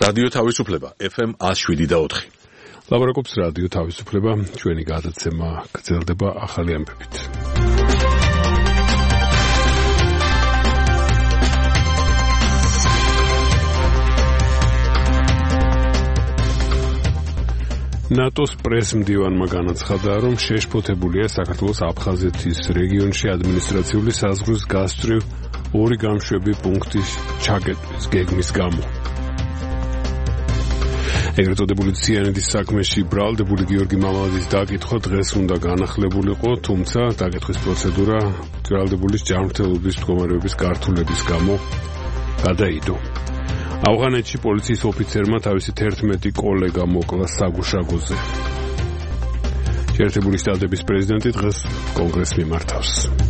რადიო თავისუფლება FM 107.4. ლაპარაკობს რადიო თავისუფლება, ჩვენი გადაცემა გრძელდება ახალი ამბებით. ნატოს პრესმდივანმა განაცხადა, რომ შეშფოთებულია საქართველოს აფხაზეთის რეგიონში ადმინისტრაციული საზღვრის გასწვრივ ორი გამშვები პუნქტის ჩაგეტვის გეგმის გამო. ეგრეთ წოდებული ციანიდის საქმეში ბრალდებული გიორგი მამალაძის დაკითხვა დღეს უნდა განახლებულიყო, თუმცა დაკითხვის პროცედურა ბრალდებულის ჯანმრთელობის მდგომარეობის გართულების გამო გადაიდო. ავღანეთში პოლიციის ოფიცერმა თავისი 11 კოლეგა მოკლა საგუშაგოზე. შეერთებული შტატების პრეზიდენტი დღეს კონგრესს მიმართავს.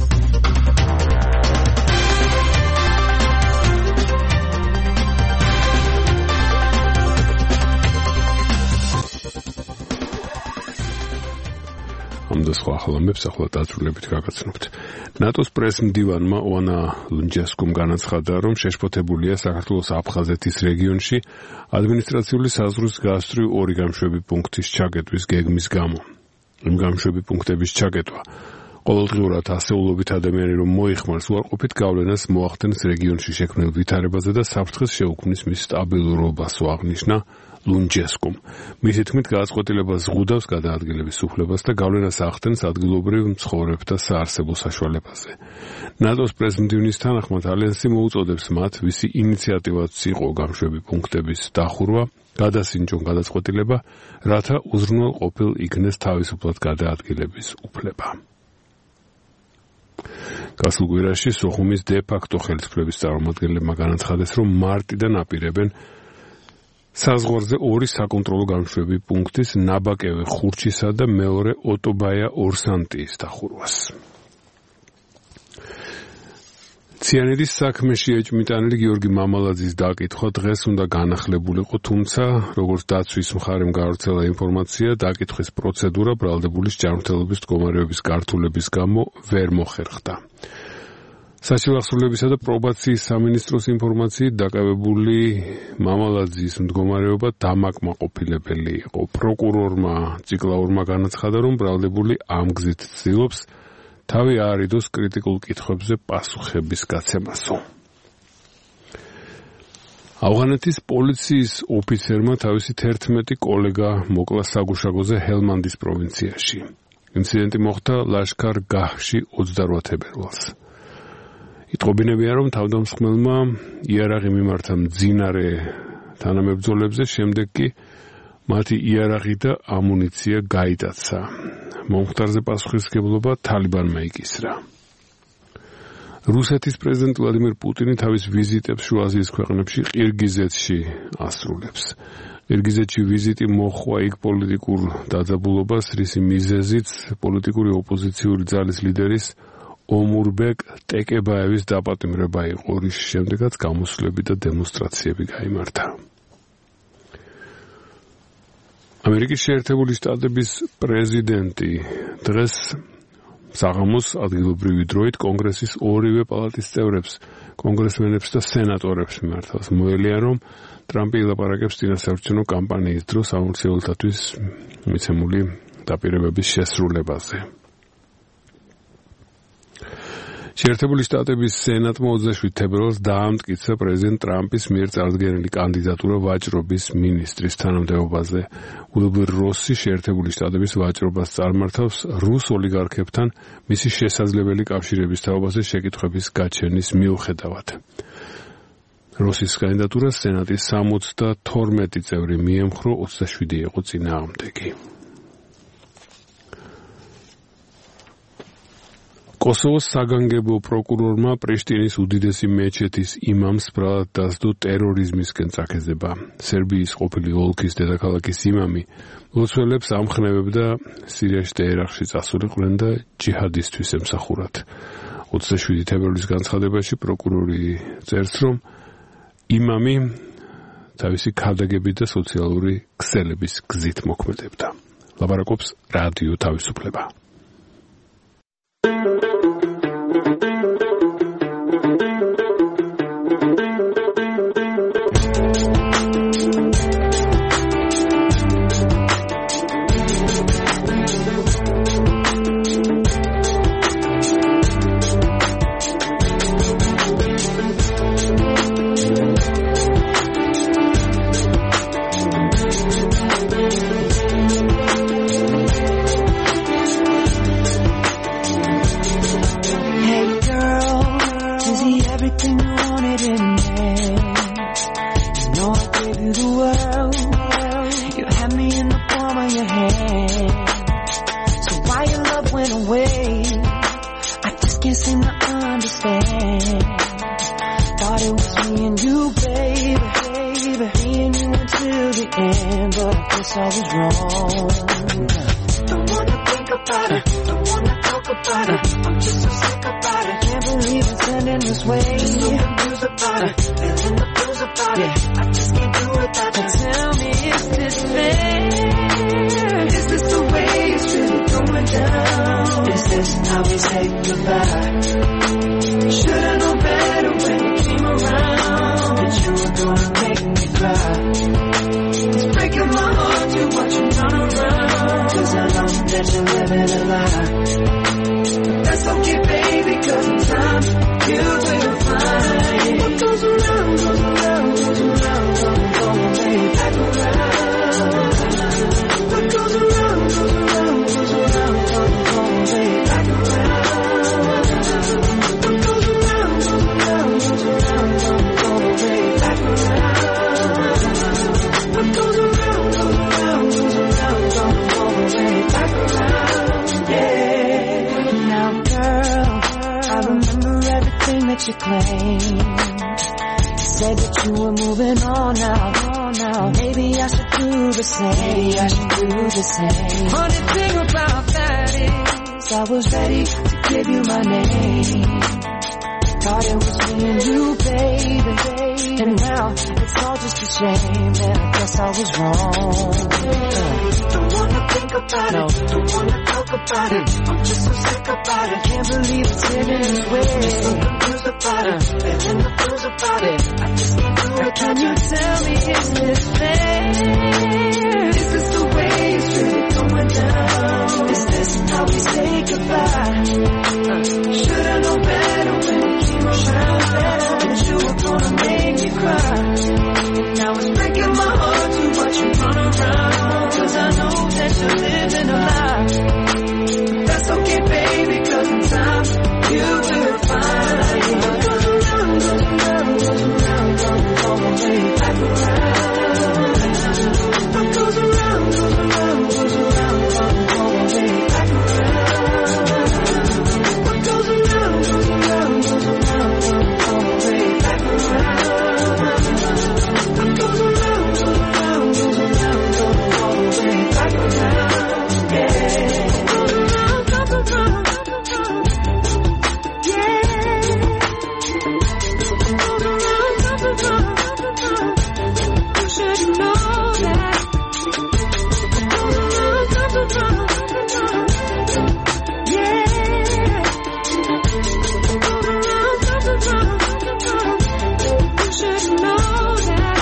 ამდა სხვა ახალამებს ახლა დაწვრილებით გაგაცნობთ. ნატოს პრესმდივანმა ოანა ლუნჯესკუმ განაცხადა, რომ შეშფოთებულია საქართველოს აფხაზეთის რეგიონში ადმინისტრაციული საზღვრის გასწვრივ ორი გამშვები პუნქტის ჩაგეტვის გეგმის გამო. იმ გამშვები პუნქტების ჩაგეტვა ყოველდღიურად ასეულობით ადამიანი რომ მოიხმარს უარყოფით გავლენას მოახდენს რეგიონში შექმნილ ვითარებაზე და საფრთხეს შეუქმნის მის სტაბილურობას, აღნიშნა ლუნჯესკუმ. მისი თქმით, გადაწყვეტილება ზღუდავს გადაადგილების უფლებას და გავლენას ახდენს ადგილობრივ მცხოვრებთა საარსებო საშუალებაზე. ნატოს პრესმდივნის თანახმად ალიანსი მოუწოდებს მათ, ვისი ინიციატივაც იყო გამშვები პუნქტების დახურვა, გადასინჯონ გადაწყვეტილება, რათა უზრუნველყოფილ იქნეს თავისუფლად გადაადგილების უფლება. გასულ კვირაში სოხუმის დე-ფაქტო ხელისუფლების წარმომადგენლებმა განაცხადეს, რომ მარტიდან აპირებენ საზღვარზე ორი საკონტროლო გამშვები პუნქტის ნაბაკევი ხურჩისა და მეორე ოტობაია ორსანტიის დახურვას. ციანიდის საქმეში ეჭვმიტანილი გიორგი მამალაძის დაკითხვა დღეს უნდა განახლებულიყო, თუმცა, როგორც დაცვის მხარემ გავრცელა ინფორმაცია, დაკითხვის პროცედურა ბრალდებულის ჯანმრთელობის მდგომარეობის გართულების გამო ვერ მოხერხდა. საჭირო ახსოვლებისა და პრობაციის სამინისტროს ინფორმაციით დაკავებული მამალაძის მდგომარეობა დამაკმაყოფილებელი იყო. პროკურორმა ციკლაურმა განაცხადა, რომ ბრალდებული ამ გზით ცდილობს თავი აარიდოს კრიტიკულ კითხვებზე პასუხების გაცემასო. ავღანეთის პოლიციის ოფიცერმა თავისი 11 კოლეგა მოკლა საგუშაგოზე ჰელმანდის პროვინციაში. ინციდენტი მოხდა ლაშქარ-გაჰში 28 თებერვალს. იტყობინებია, რომ თავდამსხმელმა იარაღი მიმართა მძინარე თანამებრძოლებზე, შემდეგ კი მათი იარაღი და ამუნიცია გაიტაცა. მომხდარზე პასუხისმგებლობა თალიბანმა იკისრა. რუსეთის პრეზიდენტ ვლადიმირ პუტინი თავის ვიზიტებს შუა აზიის ქვეყნებში ყირგიზეთში ასრულებს. ყირგიზეთში ვიზიტი მოჰყვა იქ პოლიტიკურ დაძაბულობას, რისი მიზეზიც პოლიტიკური ოპოზიციური ძალის ლიდერის ომურბეკ ტეკებაევის დაპატიმრება იყო, რის შემდეგაც გამოსვლები და დემონსტრაციები გაიმართა. ამერიკის შეერთებული შტატების პრეზიდენტი დღეს საღამოს ადგილობრივი დროით კონგრესის ორივე პალატის წევრებს, კონგრესმენებს და სენატორებს მიმართავს. მოელია, რომ ტრამპი ილაპარაკებს წინასაარჩევნო კამპანიის დროს ამორჩეულთათვის მიცემული დაპირებების შესრულებაზე. შეერთებული შტატების სენატმა 27 თებერვალს დაამტკიცა პრეზიდენტ ტრამპის მიერ წარდგენილი კანდიდატურა ვაჭრობის მინისტრის თანამდებობაზე. უილბურ როსი შეერთებული შტატების ვაჭრობას წარმართავს რუს ოლიგარქებთან მისი შესაძლებელი კავშირების თაობაზე შეკითხვების გაჩენის მიუხედავად. როსის კანდიდატურას სენატის 72 წევრი მიემხრო, 27 იყო წინააღმდეგი. კოსოვოს საგანგებო პროკურორმა პრიშტინის უდიდესი მეჩეთის იმამს ბრალად დასდო ტერორიზმისკენ წაქეზება. სერბიის ყოფილი ოლქის დედაქალაქის იმამი ლოცველებს ამხნევებდა სირიაში და ერაყში წასულიყვნენ და ჯიჰადისტვის ემსახურათ. 27 თებერვლის განცხადებაში პროკურორი წერს, რომ იმამი თავისი ქადაგებით და სოციალური ქსელების გზით მოქმედებდა. ლაპარაკობს რადიო თავისუფლება. can't seem to understand. Thought it was me and you, baby. Me and you until the end, but I guess I was wrong. Don't wanna think about it, don't wanna talk about it. I'm just so sick about it. Can't believe it's ending this way. Just so confused about it, feeling the blues about it. I just can't do without you. Tell me, is this fair? Is this the way it's really going down? Is this how we say goodbye? Should've known better when you came around, that you were gonna make me cry. It's breaking my heart to watch you run around, 'cause I know that you're living a lie. But that's okay, baby, 'cause in time you will find what goes around, goes around, goes around, goes around, back around. What goes around, goes around, goes around, goes around, back around. What goes around, goes around, goes around, goes around, back around. What goes around, goes around, goes around, goes around, back around. Yeah. Now, girl, I remember everything that you claimed. You said that you were moving on now. Maybe I should do the same. Funny thing about that is I was ready to give you my name. Thought it was me and you, baby. And now it's all just a shame, and I guess I was wrong. Don't wanna think about it, don't wanna talk about it. I'm just so sick about it. Can't believe it's ending this way. Just so confused about it, feeling the blues about it. I just can't do it. Can you tell me, is this fair? Is this the way it's really going down? Is this how we say goodbye? Should've known better when you came around, that you were gonna make me cry. Now it's breaking my heart to watch you run around, 'cause I know that you're living a lie. That's okay, baby, 'cause in time you will find what goes around, goes around, goes around, goes around, back around. What goes around, goes around, goes around, goes around, back around. What goes around, goes around, goes around, goes around, back around. What goes around, goes around, goes around, goes around, back around. Yeah. Goes around, goes around, yeah. Goes around, goes around. You should know that. Goes around, goes around, yeah. Goes around, goes around. You should know that.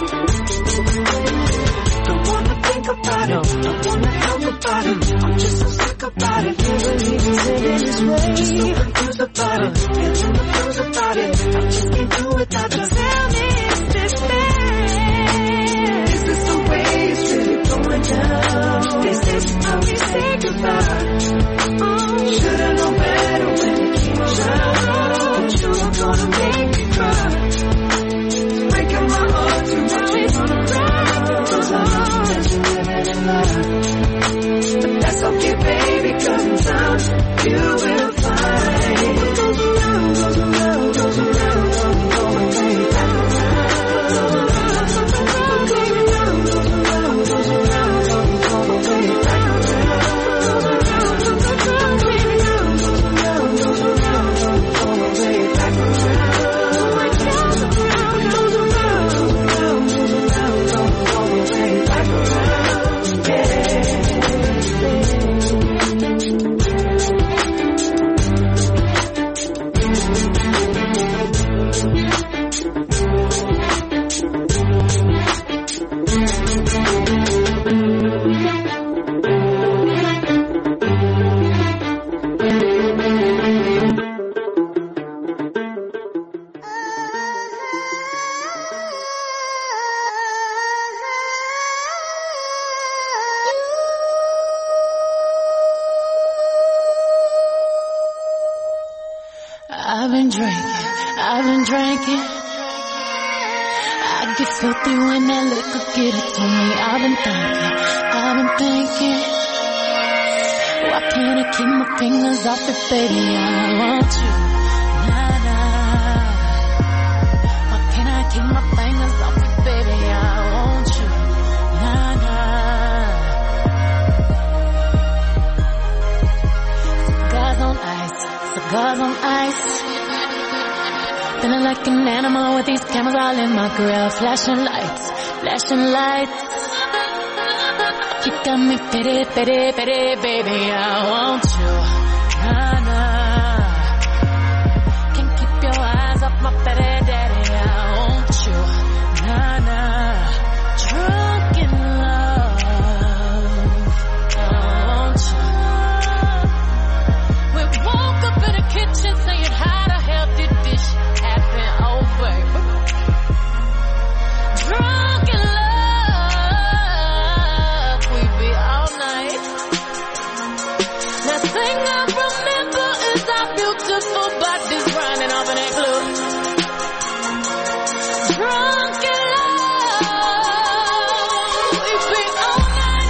Don't wanna think about it, don't wanna talk about it. I'm just so sick about it. Can't believe it's ending this way. Just so confused about it, feeling the blues about it. I just can't do without you. Tell me, is this fair? Is this the way it's really going down? Is this how we say goodbye? Should've known better when you came around, that you were gonna make me cry. Breaking my heart to watch you run around, 'cause I know that you're living a lie. But that's okay, baby, 'cause in time you will find what goes around, goes around, goes around, goes around, back around. What goes around, goes around, goes around, goes around, back around. Goes around, goes around, goes around, goes around, goes around, back around. Goes around, goes around, goes around, goes around, back around. Yeah. I've been drinking. I get filthy when that liquor get it to me. I've been thinking. Why can't I keep my fingers off it, baby? I want you. Nah, nah. Why can't I keep my fingers off it, baby? I want you. Nah, nah. Cigars on ice, cigars on ice. Feeling like an animal with these cameras all in my grill. Flashing lights, flashing lights. You got me pity, pity, pity, baby, I want you. Nah, nah. Can't keep your eyes off my pity, daddy, I want you. Nah, nah. Drunk in love, I want you. We woke up in the kitchen saying how the hell did this happen? Oh, baby. Drunk in love. Thing I remember is our beautiful bodies running off in that club. Drunk in love, we be all night.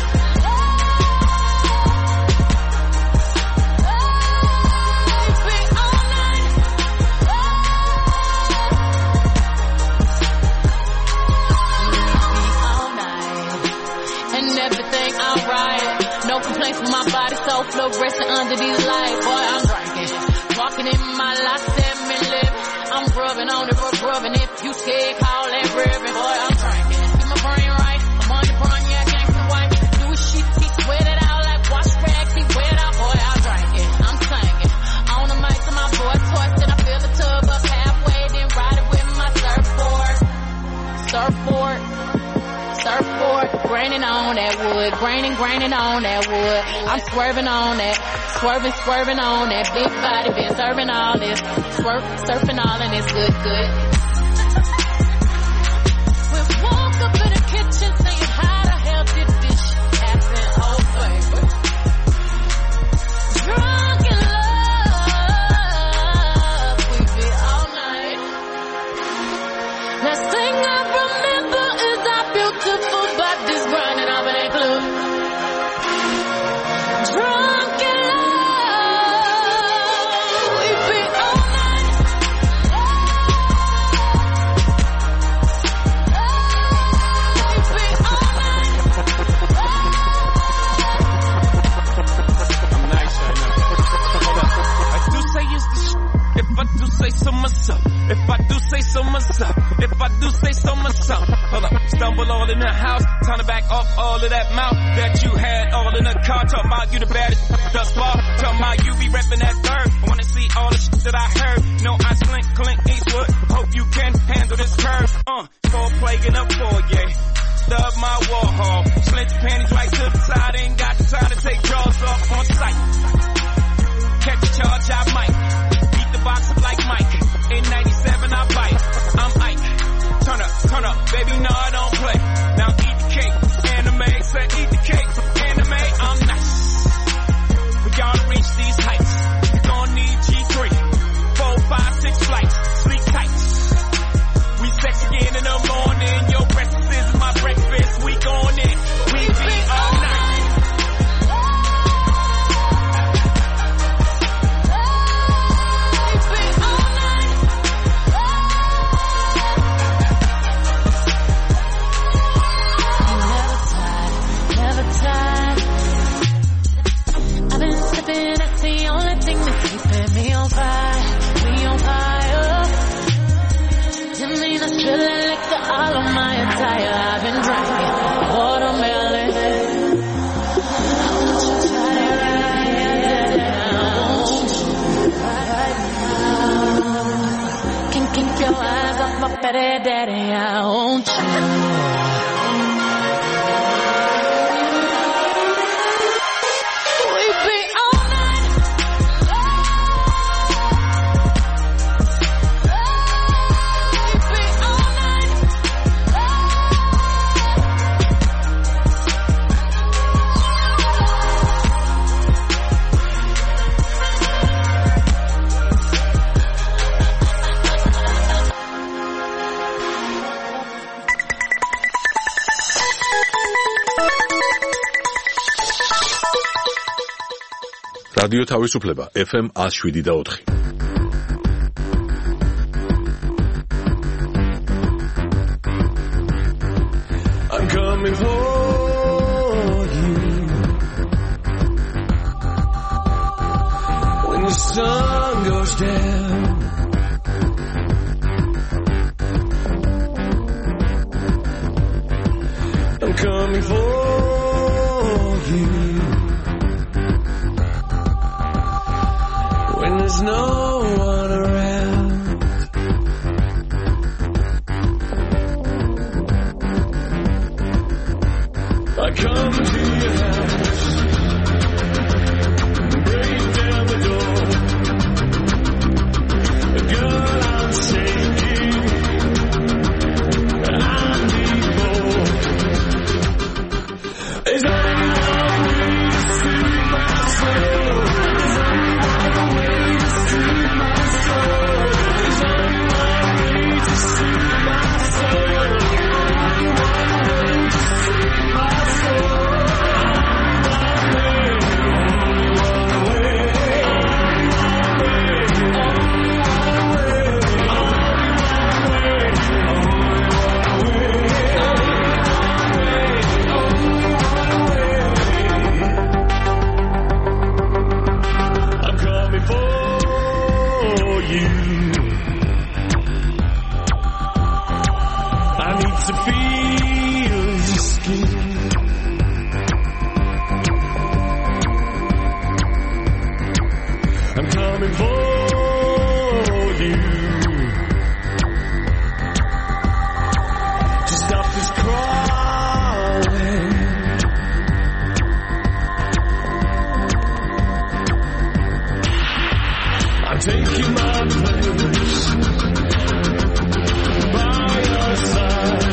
We be all night. We be all night, and everything alright. No complaints from my body, so fluorescent under these lights. Boy, I'm drinking, walking in my life, living. I'm rubbing on it, rubbing. If you scared, call that ribbon. Boy, I'm drinking, keep my brain right. I'm on the brain, yeah, gangsta white. Do a shit, he sweat it out like wash rags, he wet out. Boy, I'm drinking, I'm singing. On the mic to my voice, then I fill the tub up halfway, then ride it with my surfboard. Surfboard, graining on that wood, graining on that wood. I'm swerving on that, swerving on that big body, been serving all this, surfing all and it's good. We woke up in the kitchen saying how the hell did this happen? Oh, baby. Drunk in love, we be all night. Last thing I remember is our beautiful bodies running off in that club. Drunk in love, we be all night. We be all night. I'm nice right now. Hold up. I do say it's the if I do say so myself. If I do say so myself. If I do say so myself. Hold up. Stumble all in the house. Time to back off all of that mouth that you had all in the car. Talking about you the baddest thus far. Talking about you be repping that third. I wanna see all the shit that I heard. No, I slink Clint Eastwood. Hope you can handle this curve. Foreplay in a foyer. Stub my Warhol. Slint your panties right to the side. Ain't got the time to take jaws off on sight. Catch a charge, I might. Beat the box up like Mike. In 97, I bite. I'm Ike. Turn up, baby, no, I don't play. Now eat the cake, anime, say eat the cake, anime, I'm nice. We gotta reach these heights. You gon' need G3, 4, 5, 6 flights, sleep tight. We sex again in the morning, your breakfast is my breakfast, we going in, we be all night. That's the only thing that's keeping me on fire. We on fire. You mean I spill liquor all on my attire. I've been drinking watermelon. I want you to try it right now. Can't keep your eyes off my petty daddy. I want you. რადიო თავისუფლება FM 107.4. I'm coming for you when the sun goes down. I'm coming for you when there's no one around. I come to your house, break down the door. Girl, I'm shaking, I need more. Is only one way to soothe my soul. Is only one way to soothe my soul. Is only one way to soothe my soul. Only one way to soothe my soul. To feel your skin, I'm coming for you to stop this crawling. I'm taking my place by your side.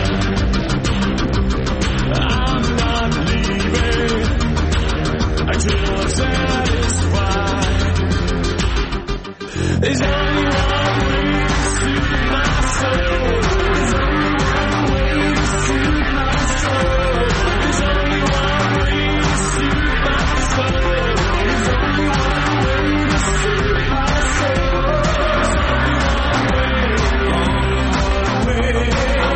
Until I'm satisfied. There's only one way to soothe my soul. There's only one way to soothe my soul. There's only one way to soothe my soul. There's only one way to soothe my soul. There's only one way.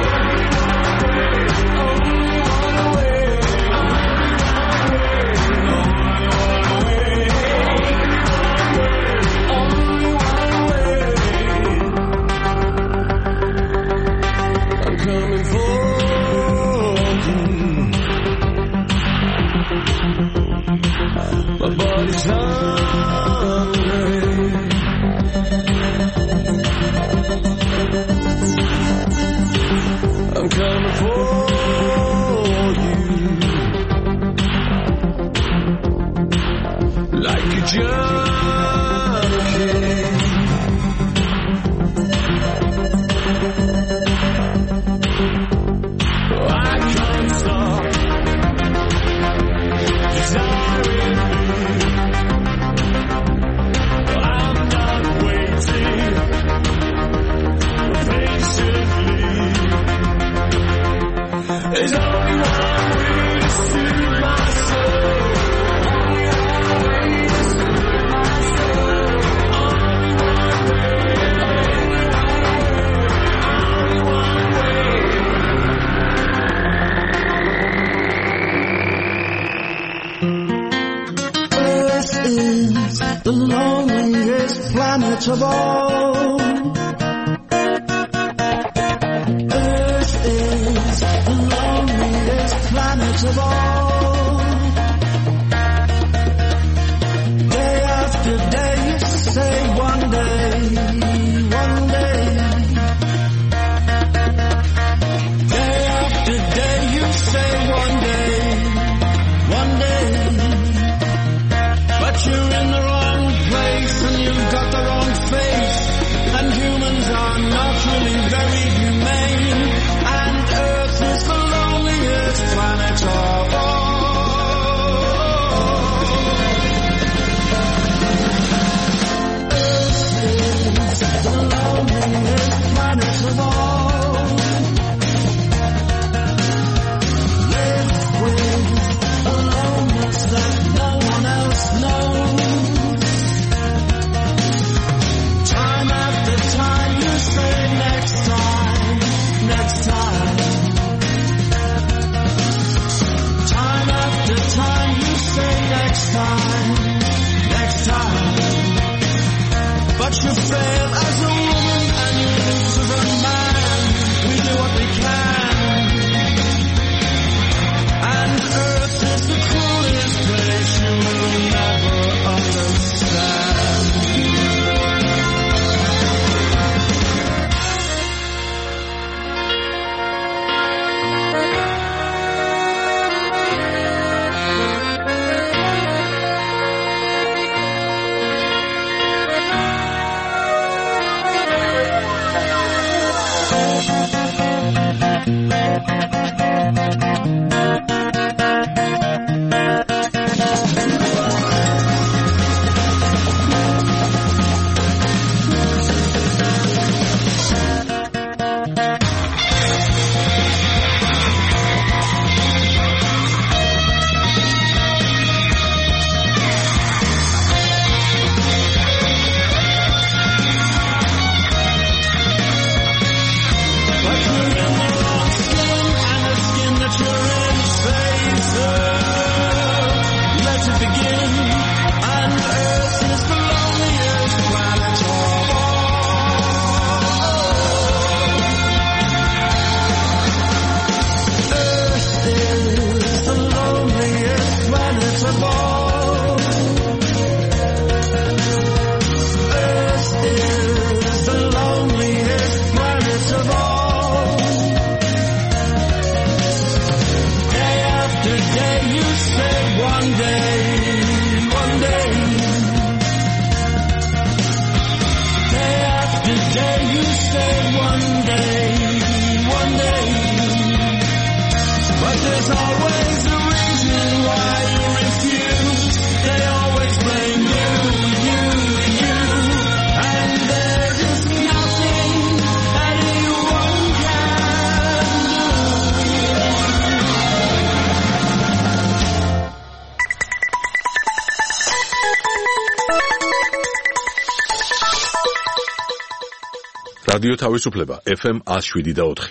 My body's hungry. I'm coming for you like a junkie. I can't stop desiring. There's only one way to soothe my soul. Only one way to soothe my soul. Only one way. Only one way. Earth is the loneliest planet of all. Of all, day after day you say one day, day after day you say one day, but you're in the wrong place and you've got the wrong face, and humans are not really very humane, and Earth is the loneliest planet of all. Live with a loneliness that no one else knows. you fail as a woman and you lose as a man. We do what we can. And Earth is the cruelest place you will never understand. რადიო თავისუფლება FM 107.4.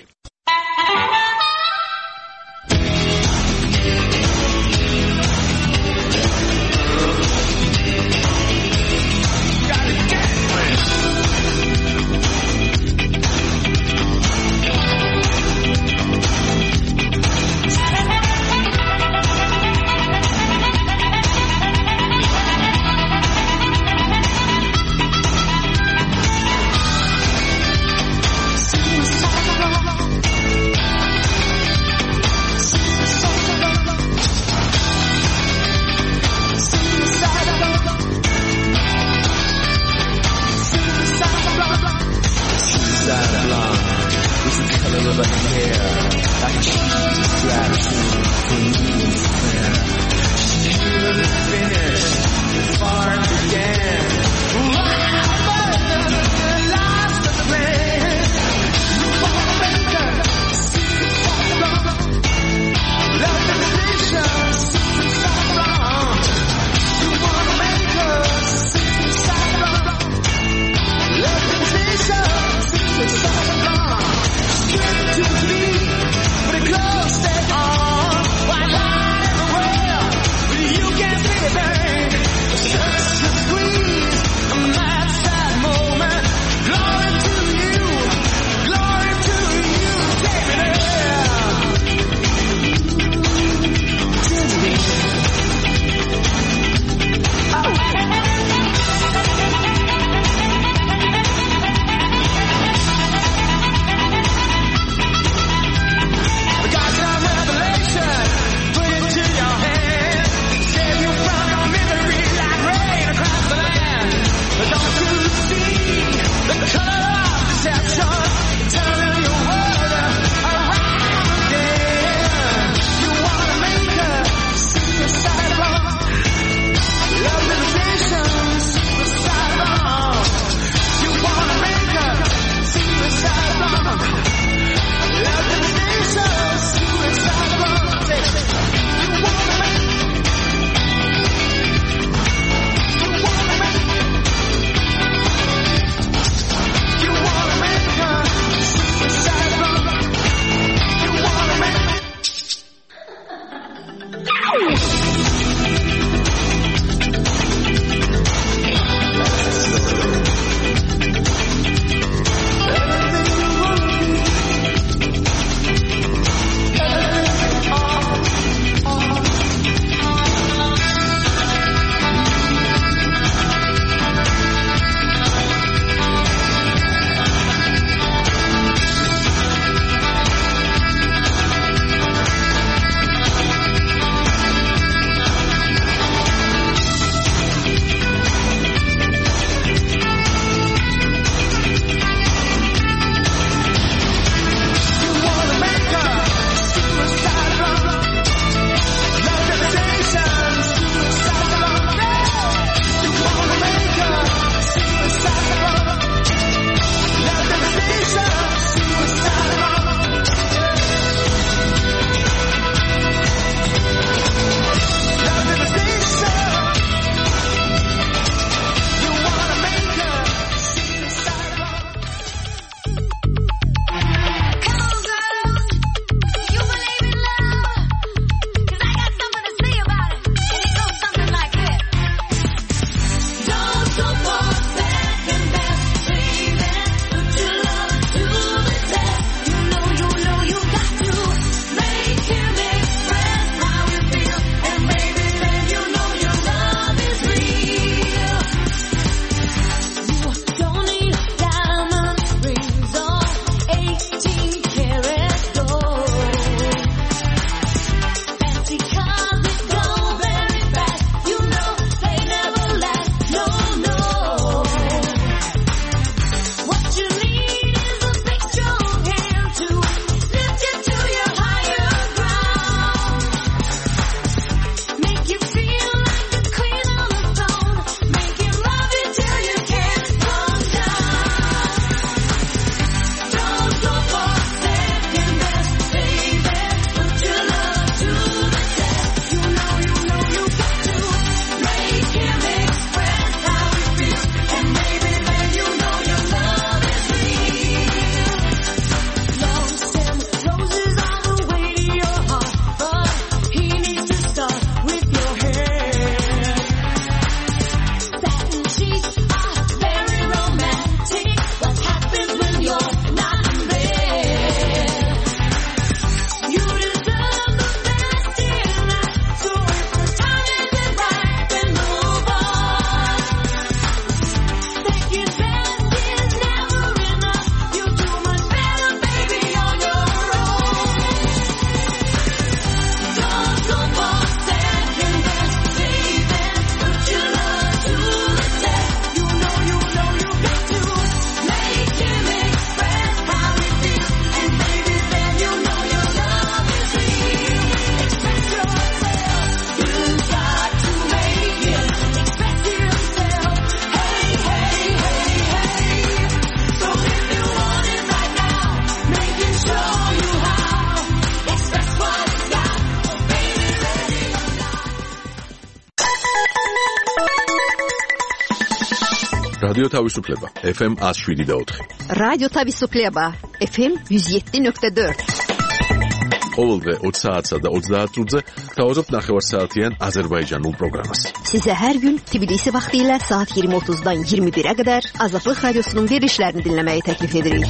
რადიო თავისუფლება FM 107.4. რადიო თავისუფლება FM 107.4. ყოველდღე 20 საათსა და 30 წუთზე გთავაზობთ ნახევარსაათიან აზერბაიჯანულ პროგრამას. Sizə hər gün Tbilisi vaxtı ilə saat 20:30-dan 21-ə qədər Azadlıq Radiosunun verilişlərini dinləməyi təklif edirik.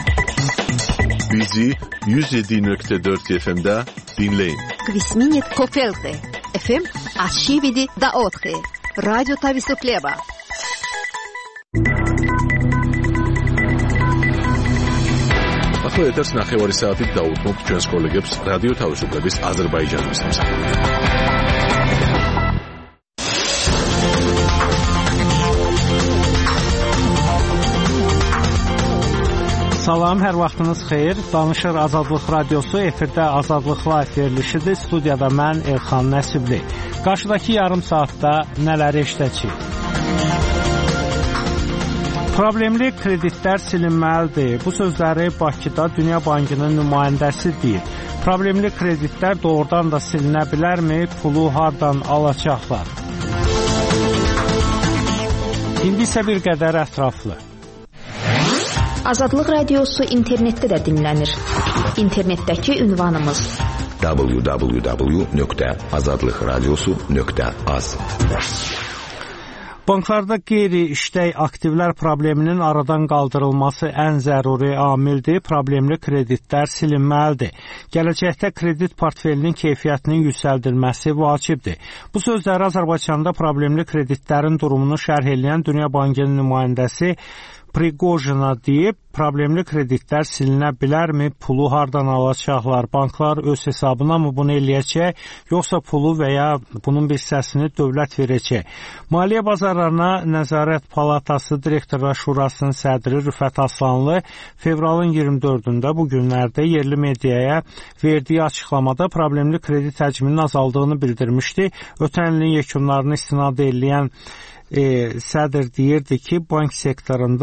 Bizi 107.4 FM-də dinləyin. Kvisminit Kofelte FM 107.4. Radyo Tavisupleva. ახლა ეთერს ნახევარი საათით დაუთმობთ ჩვენს კოლეგებს რადიო თავისუფლების აზერბაიჯანის სამსახურში. Salam, hər vaxtınız xeyir. Danışır Azadlıq Radiosu, efirdə Azadlıq Live verilişidir. Studiyada mən Elxan Nəsibli. Qarşıdakı yarım saatda nələri eşidəcəyik? Problemli kreditlər silinməlidir. Bu sözləri Bakıda Dünya Bankının nümayəndəsi deyir. Problemli kreditlər doğrudan da silinə bilərmi? Pulu hardan alacaqlar? İndi isə bir qədər ətraflı. Azadlıq Radiosu internetdə də dinlənir. İnternetdəki ünvanımız www.azadlıqradiosu.az. Banklarda qeyri-işlək aktivlər probleminin aradan qaldırılması ən zəruri amildir. Problemli kreditlər silinməlidir. Gələcəkdə kredit portfelinin keyfiyyətinin yüksəldilməsi vacibdir. Bu sözləri Azərbaycanda problemli kreditlərin durumunu şərh edən Dünya Bankının nümayəndəsi Prigojina deyib, problemli kreditlər silinə bilərmi, pulu hardan alacaqlar, banklar öz hesabına mı bunu eləyəcək, yoxsa pulu və ya bunun bir hissəsini dövlət verəcək. Maliyyə Bazarlarına Nəzarət Palatası Direktorlar Şurasının sədri Rüfət Aslanlı fevralın 24-də bu günlərdə yerli mediaya verdiyi açıqlamada problemli kredit həcminin azaldığını bildirmişdi. Ötən ilin yekunlarını istinad eləyən sədr deyirdi ki, bank sektorunda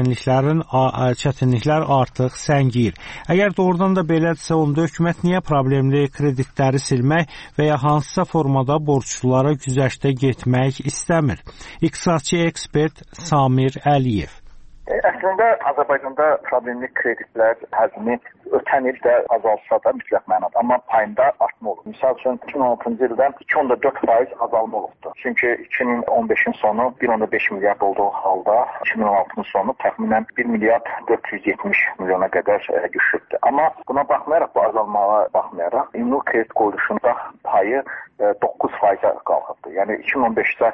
çətinliklər artıq səngiyir. Əgər doğrudan da belədirsə, onda hökumət niyə problemli kreditləri silmək və ya hansısa formada borclulara güzəştə getmək istəmir? İqtisadçı ekspert Samir Əliyev. Əslində Azərbaycanda problemli kreditlər həcmi ötən ildə azalsa da mütləq mənada, amma payında artma olur. Misal üçün 2016-cı ildə 2.4% azalma olubdu. Çünki 2015-in sonu 1.5 milyard olduğu halda 2016-nın sonu təxminən 1 milyard 470 milyona qədər düşübdü. Amma buna baxmayaraq, bu azalmağa baxmayaraq, ümumi kredit qoyuluşunda payı 9%-ə qalxıbdı. Yəni 2015-də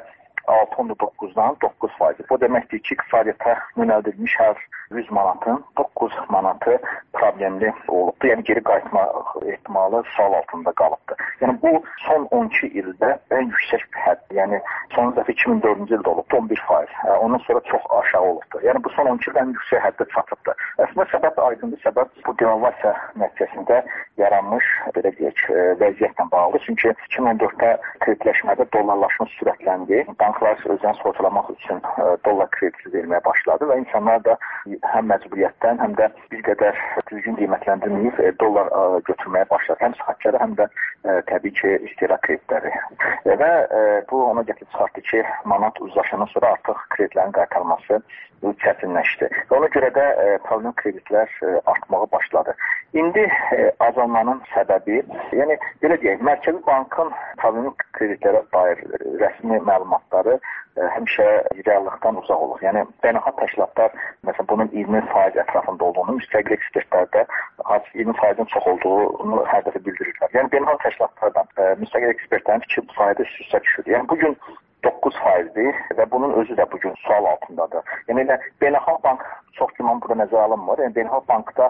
6.9-dan 9%. Bu deməkdir ki, iqtisadiyyata yönəldilmiş hər 100 manatın 9 manatı problemli olubdu. Yəni geri qayıtma ehtimalı sual altında qalıbdı. Yəni bu son 12 ildə ən yüksək bir hədd. Yəni son dəfə 2004-cü ildə olubdu 11%. Ondan sonra çox aşağı olubdu. Yəni bu son 12 ildə ən yüksək həddə çatıbdı. Əslində səbəb aydındır. Səbəb bu devalvasiya nəticəsində yaranmış belə deyək vəziyyətlə bağlı. Çünki 2014-də kreditləşmədə dollarlaşma sürətləndi. Banklar özlərini sığortalamaq üçün dollar krediti verməyə başladı və insanlar da həm məcburiyyətdən, həm də bir qədər düzgün qiymətləndirməyib dollar götürməyə başladı. Həm sahibkarı, həm də təbii ki, istehlak kreditləri. Və bu ona gətirib çıxartdı ki, manat uzlaşandan sonra artıq kreditlərin qaytarılması çətinləşdi. Və ona görə də problem kreditlər artmağa başladı. İndi azalmanın səbəbi, yəni belə deyək, Mərkəzi Bankın problem kreditlərə dair rəsmi məlumatları həmişə reallıqdan uzaq olur. Yəni beynəlxalq təşkilatlar məsələn bunun 20% ətrafında olduğunu, müstəqil ekspertlər də 20%-in çox olduğunu hər dəfə bildirirlər. Yəni beynəlxalq təşkilatlardan müstəqil ekspertlərin fikri bu sayədə üst-üstə düşür. Yəni bugün 9%-dir və bunun özü də bugün sual altındadır. Yəni beynəlxalq bank çox güman burada nəzərə alınmır. Yəni beynəlxalq bankda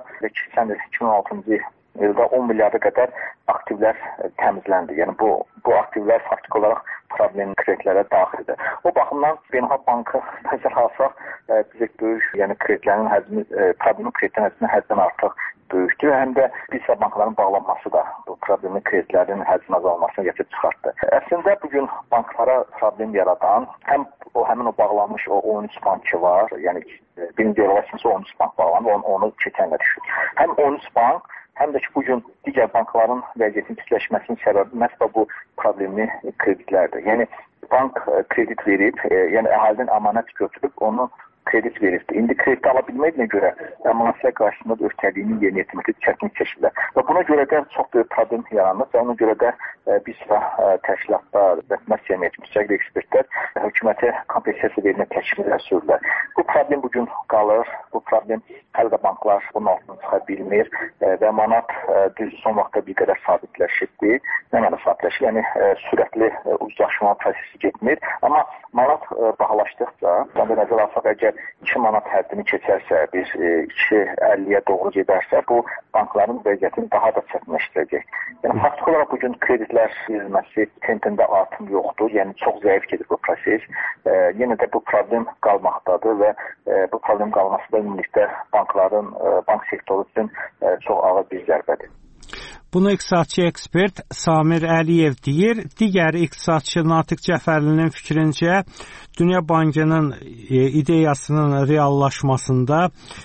2016-cı ildə 10 milyarda qədər aktivlər təmizləndi. Yəni bu aktivlər faktiki olaraq problem kreditlərə daxildir. O baxımdan beynəlxalq bankı təsəvvür alsaq bizə böyük, yəni kreditlərin həcmi, problem kreditlərin həcmi həddən artıq böyükdür. Həm də bir sıra bankların bağlanması da bu problemli kreditlərin həcmin azalmasına gətirib çıxartdı. Əslində bugün banklara problem yaradan həmin o bağlanmış o 13 bankı var. Yəni birinci devalvasiyası 13 bank bağlanıb, onu keçənlə düşür. Həm 13 bank, həm də ki, bugün digər bankların vəziyyətinin pisləşməsinin səbəbi məhz bu problemli kreditlərdir. Yəni bank kredit verib, yəni əhalinin əmanət götürüb onu kredit verirdi. İndi kredit ala bilmədiyinə görə əmanətlər qarşısında da öhdəliyini yerinə yetirməkdə çətinlik çəkirlər. Və buna görə də çox böyük problem yaranır və ona görə də bir sıra təşkilatlar, rəhmət cəmiyyəti, müstəqil ekspertlər hökumətə kompensasiya vermək təkliflər sürürlər. Bu problem bugün qalır. Bu problem hələ də banklar bunun altına çıxa bilmir və manat düz son vaxtda bir qədər sabitləşibdir. Nə mənə sabitləşir? Yəni sürətli uzlaşma prosesi getmir. Amma manat bahalaşdıqca, nəzərə alsaq, əgər 2 manat həddini keçərsə, bir 2.50-yə doğru gedərsə, bu bankların vəziyyətini daha da çətinləşdirəcək. Yəni faktiki olaraq bugün kreditlər verilməsi tempində artım yoxdur. Yəni çox zəif gedir bu proses. Yenə də bu problem qalmaqdadır və bu problem qalması da ümumilikdə bankların, bank sektoru üçün çox ağır bir zərbədir. Bunu iqtisadçı ekspert Samir Əliyev deyir. Digər iqtisadçı Natiq Cəfərlinin fikrincə, Dünya Bankının ideyasının reallaşmasında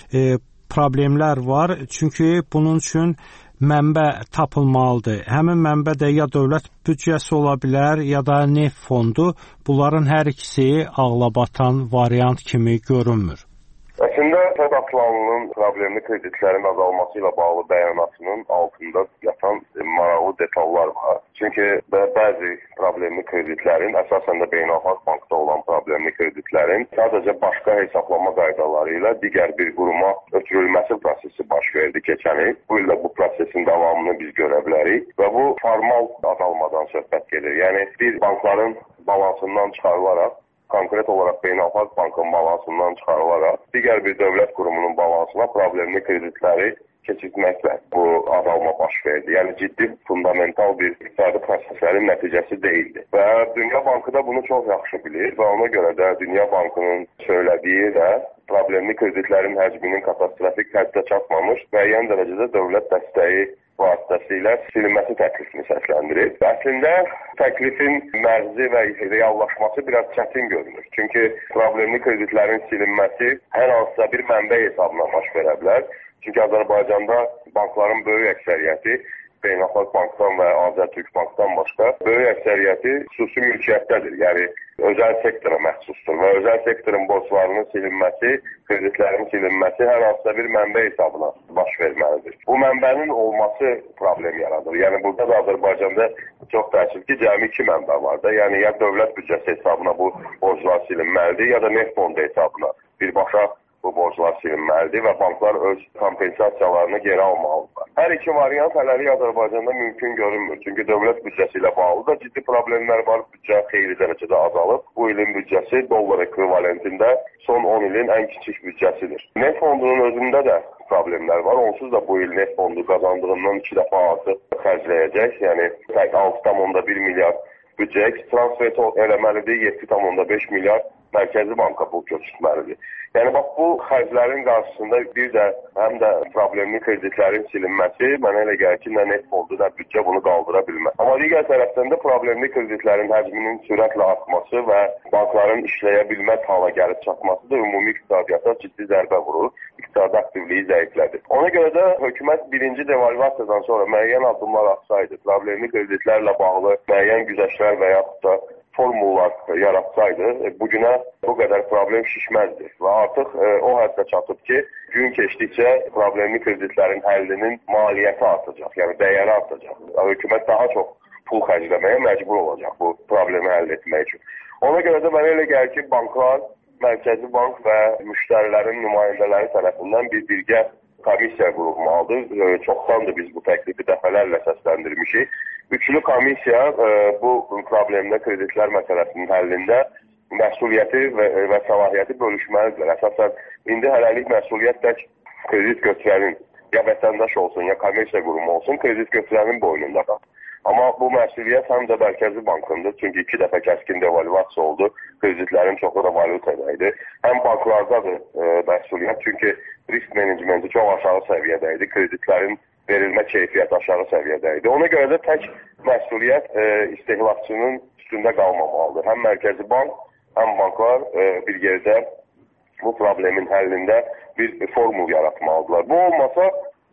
problemlər var. Çünki bunun üçün mənbə tapılmalıdır. Həmin mənbə də ya dövlət büdcəsi ola bilər, ya da neft fondu. Bunların hər ikisi ağlabatan variant kimi görünmür. Əslində, Fed Aslanının problemli kreditlərin azalması ilə bağlı bəyanatının altında yatan maraqlı detallar var. Çünki bəzi problemli kreditlərin, əsasən də Beynəlxalq Bankda olan problemli kreditlərin sadəcə başqa hesablama qaydaları ilə digər bir quruma ötürülməsi prosesi baş verdi keçən il. Bu ildə bu prosesin davamını biz görə bilərik və bu formal azalmadan söhbət gedir. Yəni, bir bankların balansından çıxarılaraq, konkret olaraq Beynəlxalq Bankın balansından çıxarılaraq digər bir dövlət qurumunun balansına problemli kreditləri keçirtməklə bu azalma baş verdi. Yəni ciddi, fundamental bir iqtisadi proseslərin nəticəsi deyildi. Və Dünya Bankı da bunu çox yaxşı bilir və ona görə də Dünya Bankının söylədiyi də problemli kreditlərin həcminin katastrofik həddə çatmamış, müəyyən dərəcədə dövlət dəstəyi vasitəsilə silinməsi təklifini səsləndirir. Əslində, təklifin mərzi və reallaşması biraz çətin görünür. Çünki problemli kreditlərin silinməsi hər hansısa bir mənbə hesabına baş verə bilər. Çünki Azərbaycanda bankların böyük əksəriyyəti Beynəlxalq Bankdan və Azərtürk Bankdan başqa böyük əksəriyyəti xüsusi mülkiyyətdədir. Yəni, özəl sektora məxsusdur və özəl sektorun borclarının silinməsi, kreditlərin silinməsi hər hansısa bir mənbə hesabına baş verməlidir. Bu mənbənin olması problem yaradır. Yəni, burada da Azərbaycanda çox təəssüf ki, cəmi 2 mənbə var da. Yəni, ya dövlət büdcəsi hesabına bu borclar silinməlidir, ya da neft fondu hesabına birbaşa bu borclar silinməlidir və banklar öz kompensasiyalarını geri almalıdır. Hər iki variant hələlik Azərbaycanda mümkün görünmür. Çünki dövlət büdcəsi ilə bağlı da ciddi problemlər var. Büdcə xeyli dərəcədə azalıb. Bu ilin büdcəsi dollar ekvivalentində son 10 ilin ən kiçik büdcəsidir. Neft fondunun özündə də problemlər var. Onsuz da bu il neft fondu qazandığından 2 dəfə artıq xərcləyəcək. Yəni 6,1 milyard büdcə transfer eləməlidir, 7,5 milyard Mərkəzi Banka pul köçürtməlidir. Yəni, bax, bu xərclərin qarşısında bir də həm də problemli kreditlərin silinməsi mənə elə gəlir ki, nə neft fondu, nə büdcə bunu qaldıra bilməz. Amma digər tərəfdən də problemli kreditlərin həcminin sürətlə artması və bankların işləyə bilməz hala gəlib çatması da ümumi iqtisadiyyata ciddi zərbə vurur, iqtisadi aktivliyi zəiflədir. Ona görə də hökumət birinci devalvasiyadan sonra müəyyən addımlar atsaydı, problemli kreditlərlə bağlı müəyyən güzəştlər və yaxud da formullar yaratsaydı, bugünə bu qədər problem şişməzdi və artıq o həddə çatıb ki, gün keçdikcə problemli kreditlərin həllinin maliyyəti artacaq, yəni dəyəri artacaq. Hökumət daha çox pul xərcləməyə məcbur olacaq bu problemi həll etmək üçün. Ona görə də mənə elə gəlir ki, banklar, Mərkəzi Bank və müştərilərin nümayəndələri tərəfindən bir birgə komissiya qurulmalıdır. Çoxdandır biz bu təklifi dəfələrlə səsləndirmişik. Üçlü komissiya bu problemdə kreditlər məsələsinin həllində məsuliyyəti və səlahiyyəti bölüşməlidir. Əsasən, indi hələlik məsuliyyət tək kredit götürənin, ya vətəndaş olsun, ya kommersiya qurumu olsun, kredit götürənin boynundadır. Amma bu məsuliyyət həm də Mərkəzi Bankındır, çünki 2 dəfə kəskin devalvasiya oldu, kreditlərin çoxu da valyutadaydı. Həm banklardadır məsuliyyət, çünki risk menecmenti çox aşağı səviyyədəydi, kreditlərin verilmə keyfiyyəti aşağı səviyyədəydi. Ona görə də tək məsuliyyət istehlakçının üstündə qalmamalıdır. Həm Mərkəzi Bank, həm banklar bir yerdə bu problemin həllində bir formul yaratmalıdırlar. Bu olmasa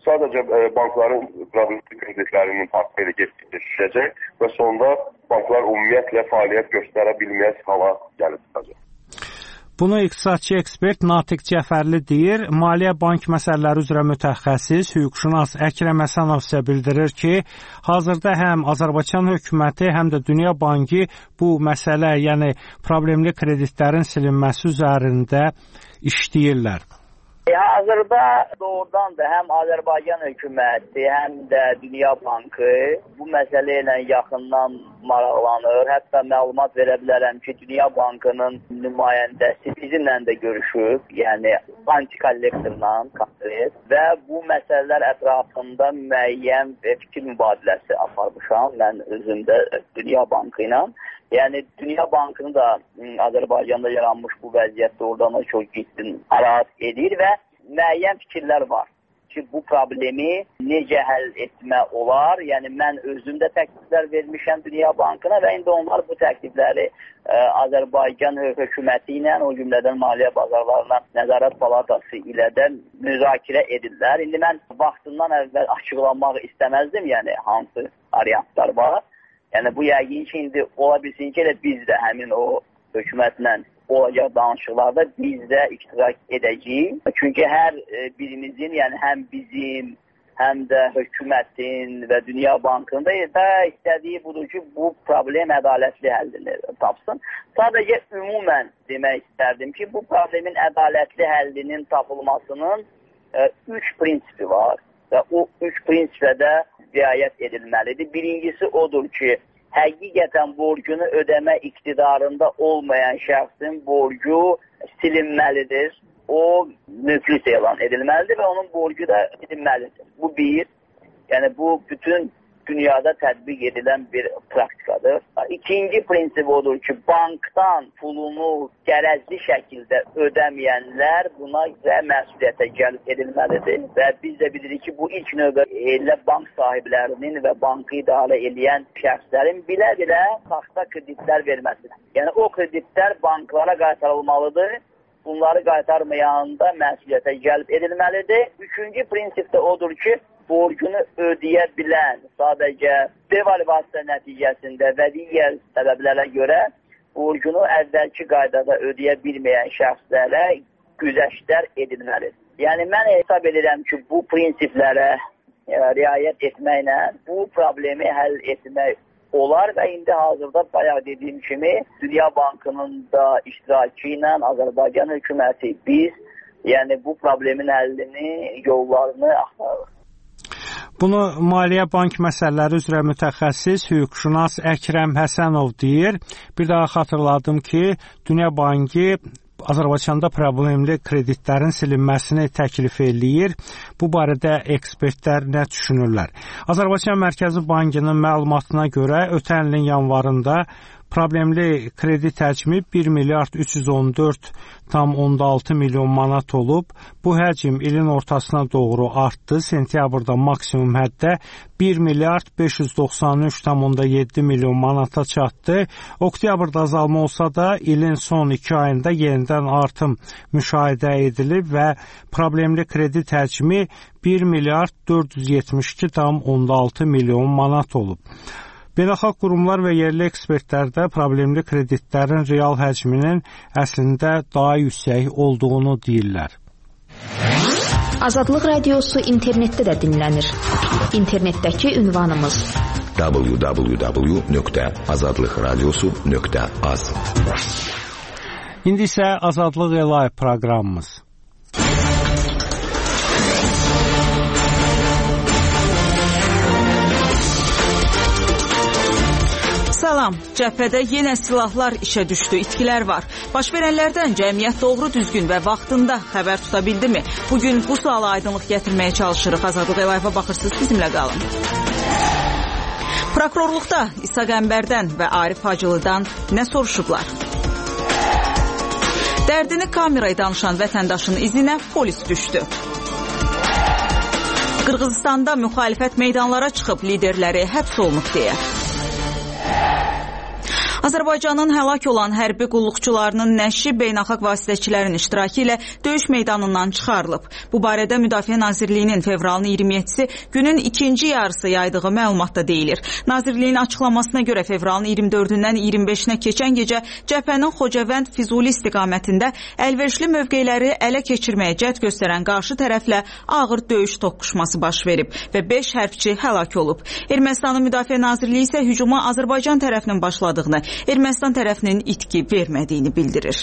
sadəcə bankların problemli kreditlərinin portfeli getdikcə şişəcək və sonda banklar ümumiyyətlə fəaliyyət göstərə bilməz hala gəlib çıxacaq. Bunu iqtisadçı ekspert Natiq Cəfərli deyir. Maliyyə bank məsələləri üzrə mütəxəssis, hüquqşünas Əkrəm Həsənov isə bildirir ki, hazırda həm Azərbaycan hökuməti, həm də Dünya Bankı bu məsələ, yəni problemli kreditlərin silinməsi üzərində işləyirlər. Hazırda doğrudan da həm Azərbaycan hökuməti, həm də Dünya Bankı bu məsələ ilə yaxından maraqlanır. Hətta məlumat verə bilərəm ki, Dünya Bankının nümayəndəsi bizimlə də görüşüb, yəni antikollektorla konkret və bu məsələlər ətrafında müəyyən fikir mübadiləsi aparmışam mən özümdə Dünya Bankı ilə. Yəni Dünya Bankını da Azərbaycanda yaranmış bu vəziyyət doğrudan da çox ciddi narahat edir və müəyyən fikirlər var ki, bu problemi necə həll etmə olar. Yəni mən özüm də təkliflər vermişəm Dünya Bankına və indi onlar bu təklifləri Azərbaycan hökuməti ilə, o cümlədən Maliyyə Bazarlarına Nəzarət Palatası ilə də müzakirə edirlər. İndi mən vaxtından əvvəl açıqlanmaq istəməzdim, yəni hansı variantlar var. Yəni bu yəqin ki, indi ola bilsin ki, biz də həmin o hökumətlə olacaq danışıqlarda biz də iştirak edəcəyik. Çünki hər birimizin, yəni həm bizim, həm də hökumətin və Dünya Bankının da istədiyi budur ki, bu problem ədalətli həllini tapsın. Sadəcə ümumən demək istərdim ki, bu problemin ədalətli həllinin tapılmasının 3 prinsipi var və o 3 prinsipə də riayət edilməlidir. Birincisi odur ki, həqiqətən borcunu ödəmə iqtidarında olmayan şəxsin borcu silinməlidir. O müflis elan edilməlidir və onun borcu da silinməlidir. Bu bir, yəni bu bütün dünyada tətbiq edilən bir praktikadır. İkinci prinsip odur ki, bankdan pulunu gərəzli şəkildə ödəməyənlər buna məsuliyyətə gəlib edilməlidir. Və biz də bilirik ki, bu ilk növbədə bank sahiblərinin və bankı idarə edən şəxslərin bilə-bilə saxta kreditlər verməsidir. Yəni o kreditlər banklara qaytarılmalıdır. Bunları qaytarmayanda məsuliyyətə gəlib edilməlidir. Üçüncü prinsip də odur ki, borcunu ödəyə bilən, sadəcə devalvasiya nəticəsində və digər səbəblərə görə borcunu əvvəlki qaydada ödəyə bilməyən şəxslərə güzəştlər edilməlidir. Yəni mən hesab edirəm ki, bu prinsiplərə riayət etməklə bu problemi həll etmək olar və indi hazırda bayaq dediyim kimi Dünya Bankının da iştirakı ilə Azərbaycan hökuməti biz, yəni bu problemin həllini, yollarını axtarırıq. Bunu Maliyyə Bank məsələləri üzrə mütəxəssis, hüquqşünas Əkrəm Həsənov deyir. Bir daha xatırladım ki, Dünya Bankı Azərbaycanda problemli kreditlərin silinməsini təklif eləyir. Bu barədə ekspertlər nə düşünürlər? Azərbaycan Mərkəzi Bankının məlumatına görə ötən ilin yanvarında problemli kredit həcmi 1 milyard 314,6 milyon manat olub. Bu həcm ilin ortasına doğru artdı. Sentyabrda maksimum həddə 1 milyard 593,7 milyon manata çatdı. Oktyabrda azalma olsa da ilin son 2 ayında yenidən artım müşahidə edilib və problemli kredit həcmi 1 milyard 472,6 milyon manat olub. Beynəlxalq qurumlar və yerli ekspertlər də problemli kreditlərin real həcminin əslində daha yüksək olduğunu deyirlər. Azadlıq Radiosu internetdə də dinlənir. İnternetdəki ünvanımız www.azadlıqradiosu.az. İndi isə Azadlıq Live proqramımız. Salam, cəbhədə yenə silahlar işə düşdü, itkilər var. Baş verənlərdən cəmiyyət doğru düzgün və vaxtında xəbər tuta bildimi? Bugün bu suala aydınlıq gətirməyə çalışırıq. Azadlıq Live-a baxırsınız, bizimlə qalın. Prokurorluqda İsa Qəmbərdən və Arif Hacılıdan nə soruşublar? Dərdini kameraya danışan vətəndaşın izinə polis düşdü. Qırğızistanda müxalifət meydanlara çıxıb liderləri həbs olunub deyə. Azərbaycanın həlak olan hərbi qulluqçularının nəşi beynəlxalq vasitəçilərin iştirakı ilə döyüş meydanından çıxarılıb. Bu barədə Müdafiə Nazirliyinin fevralın 27-si günün ikinci yarısı yaydığı məlumatda deyilir. Nazirliyin açıqlamasına görə fevralın 24-dən 25-nə keçən gecə cəbhənin Xocavənd Füzuli istiqamətində əlverişli mövqeləri ələ keçirməyə cəhd göstərən qarşı tərəflə ağır döyüş toqquşması baş verib və 5 hərbçi həlak olub. Ermənistanın Müdafiə Nazirliyi isə hücuma Azərbaycan tərəfinin başladığını, Ermənistan tərəfinin itki vermədiyini bildirir.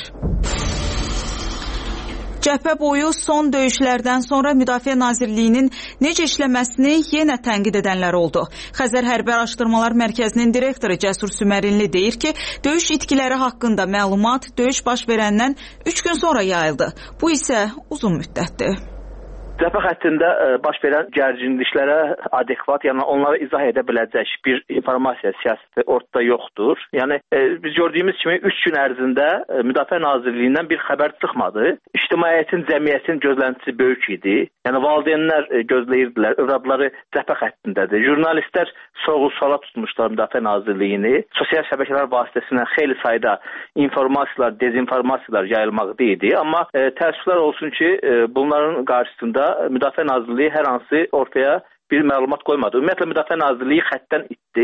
Cəbhə boyu son döyüşlərdən sonra Müdafiə Nazirliyinin necə işləməsini yenə tənqid edənlər oldu. Xəzər Hərbi Araşdırmalar Mərkəzinin direktoru Cəsur Sümərinli deyir ki, döyüş itkiləri haqqında məlumat döyüş baş verəndən 3 gün sonra yayıldı. Bu isə uzun müddətdir. Cəbhə xəttində baş verən gərginliklərə adekvat, yəni onlara izah edə biləcək bir informasiya siyasəti ortada yoxdur. Yəni biz gördüyümüz kimi 3 gün ərzində Müdafiə Nazirliyindən bir xəbər çıxmadı. İctimaiyyətin, cəmiyyətin gözləntisi böyük idi. Yəni valideynlər gözləyirdilər, övladları cəbhə xəttindədir. Jurnalistlər sorğu-suala tutmuşlar Müdafiə Nazirliyini. Sosial şəbəkələr vasitəsilə xeyli sayda informasiyalar, dezinformasiyalar yayılmaqda idi. Amma təəssüflər olsun ki, bunların qarşısında Müdafiə Nazirliyi hər hansı ortaya bir məlumat qoymadı. Ümumiyyətlə Müdafiə Nazirliyi xəttdən itdi.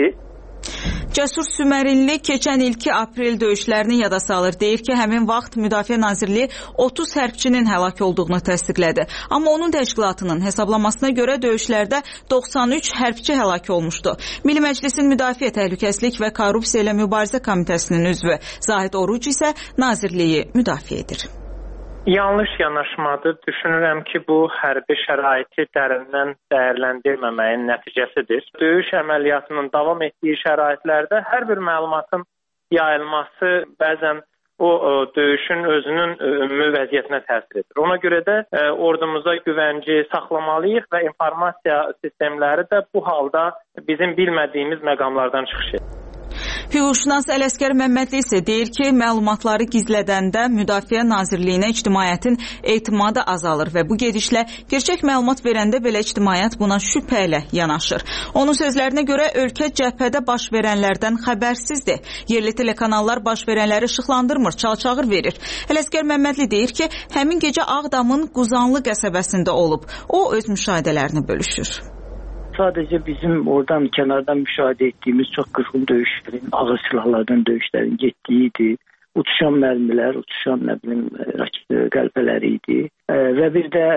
Cəsur Sümərinli keçən ilki aprel döyüşlərini yada salır. Deyir ki, həmin vaxt Müdafiə Nazirliyi 30 hərbçinin həlak olduğunu təsdiqlədi. Amma onun təşkilatının hesablamasına görə döyüşlərdə 93 hərbçi həlak olmuşdu. Milli Məclisin Müdafiə Təhlükəsizlik və Korrupsiya ilə Mübarizə Komitəsinin üzvü Zahid Oruc isə Nazirliyi müdafiə edir. Yanlış yanaşmadır. Düşünürəm ki, bu hərbi şəraiti dərindən dəyərləndirməməyin nəticəsidir. Döyüş əməliyyatının davam etdiyi şəraitlərdə hər bir məlumatın yayılması bəzən o döyüşün özünün ümumi vəziyyətinə təsir edir. Ona görə də ordumuza güvənci saxlamalıyıq və informasiya sistemləri də bu halda bizim bilmədiyimiz məqamlardan çıxış edir. Hüquqşünas Ələsgər Məmmədli isə deyir ki, məlumatları gizlədəndə Müdafiə Nazirliyinə ictimaiyyətin etimadı azalır və bu gedişlə gerçək məlumat verəndə belə ictimaiyyət buna şübhə ilə yanaşır. Onun sözlərinə görə ölkə cəbhədə baş verənlərdən xəbərsizdir. Yerli telekanallar baş verənləri işıqlandırmır, çalçağır verir. Ələsgər Məmmədli deyir ki, həmin gecə Ağdamın Quzanlı qəsəbəsində olub. O öz müşahidələrini bölüşür. Sadəcə bizim oradan kənardan müşahidə etdiyimiz çox qızğın döyüşlərin, ağır silahlardan döyüşlərin getdiyi idi. Uçuşan mərmilər, uçuşan raket qəlpələri idi. Və bir də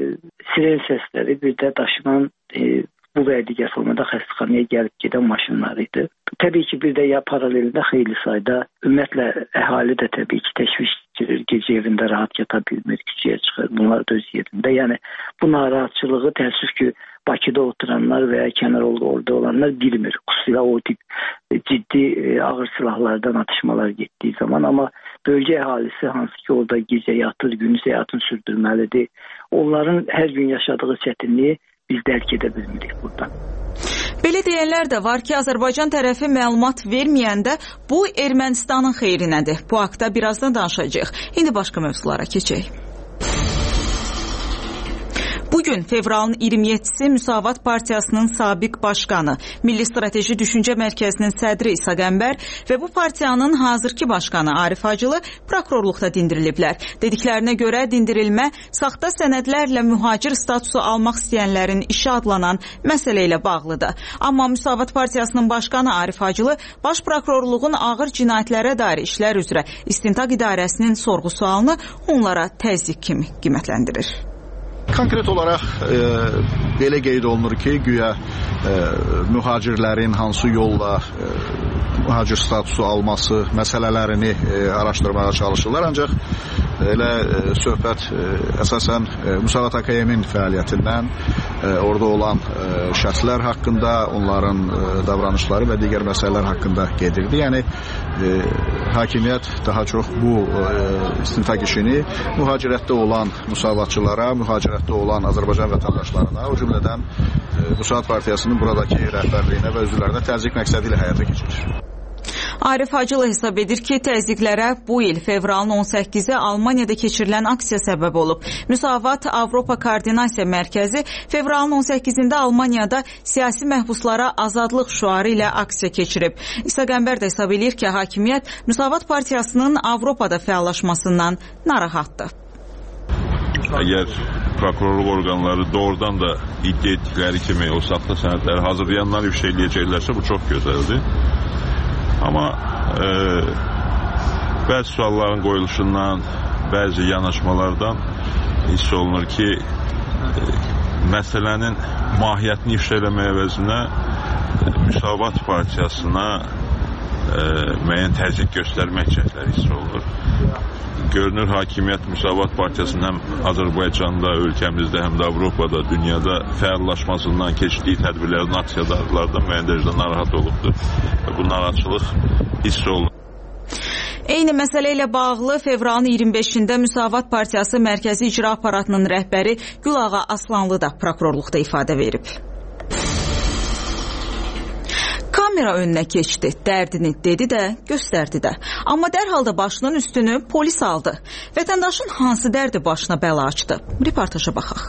siren səsləri, bir də daşınan bu və digər formada xəstəxanaya gəlib gedən maşınlar idi. Təbii ki, bir də ya paralelində xeyli sayda ümumiyyətlə əhali də təbii ki, təşviş geçirir. Gecə evində rahat yata bilmir, küçəyə çıxır. Bunlar da öz yerində. Yəni bu narahatçılığı təəssüf ki, Bakıda oturanlar və ya kənar orada olanlar bilmir. Xüsusilə o tip ciddi ağır silahlardan atışmalar getdiyi zaman. Amma bölgə əhalisi hansı ki orada gecə yatır, gündüz həyatını sürdürməlidir. Onların hər gün yaşadığı çətinliyi biz dərk edə bilmirik buradan. Belə deyənlər də var ki, Azərbaycan tərəfi məlumat verməyəndə bu Ermənistanın xeyrinədir. Bu haqda birazdan danışacağıq. İndi başqa mövzulara keçək. Bugün fevralın 27-si Müsavat Partiyasının sabiq başqanı, Milli Strateji Düşüncə Mərkəzinin sədri İsa Qəmbər və bu partiyanın hazırki başqanı Arif Hacılı prokurorluqda dindiriliblər. Dediklərinə görə dindirilmə saxta sənədlərlə mühacir statusu almaq istəyənlərin işi adlanan məsələ ilə bağlıdır. Amma Müsavat Partiyasının başqanı Arif Hacılı Baş Prokurorluğun ağır cinayətlərə dair işlər üzrə İstintaq İdarəsinin sorğu-sualını onlara təzyiq kimi qiymətləndirir. Konkret olaraq belə qeyd olunur ki, güya mühacirlərin hansı yolla mühacir statusu alması məsələlərini araşdırmağa çalışırlar. Ancaq elə söhbət əsasən Müsavat AKM-in fəaliyyətindən, orada olan şəxslər haqqında, onların davranışları və digər məsələlər haqqında gedirdi. Yəni hakimiyyət daha çox bu istintaq işini mühacirətdə olan müsavatçılara, mühacirətdə olan Azərbaycan vətəndaşlarına, o cümlədən Müsavat Partiyasının buradakı rəhbərliyinə və üzvlərinə təzyiq məqsədi ilə həyata keçirir. Arif Hacılı hesab edir ki, təzyiqlərə bu il fevralın 18-i Almaniyada keçirilən aksiya səbəb olub. Müsavat Avropa Koordinasiya Mərkəzi fevralın 18-də Almaniyada siyasi məhbuslara azadlıq şüarı ilə aksiya keçirib. İsa Qəmbər də hesab edir ki, hakimiyyət Müsavat Partiyasının Avropada fəallaşmasından narahatdır. Əgər prokurorluq orqanları doğrudan da iddia etdikləri kimi o saxta sənədləri hazırlayanlar ifşa eləyəcəklərsə, bu çox gözəldir. Amma bəzi sualların qoyuluşundan, bəzi yanaşmalardan hiss olunur ki, məsələnin mahiyyətini ifşa eləmək əvəzinə Müsavat Partiyasına müəyyən təzyiq göstərmək cəhdləri hiss olunur. Görünür, hakimiyyət Müsavat Partiyasının həm Azərbaycanda, ölkəmizdə, həm də Avropada, dünyada fəallaşmasından, keçdiyi tədbirlərdən, aksiyalardan müəyyən dərəcədə narahat olubdur. Bu narahatçılıq hiss olunur. Eyni məsələ ilə bağlı fevralın 25-də Müsavat Partiyası Mərkəzi İcra Aparatının rəhbəri Gülağa Aslanlı da prokurorluqda ifadə verib. Kamera önünə keçdi, dərdini dedi də, göstərdi də. Amma dərhal da başının üstünü polis aldı. Vətəndaşın hansı dərdi başına bəla açdı? Reportaja baxaq.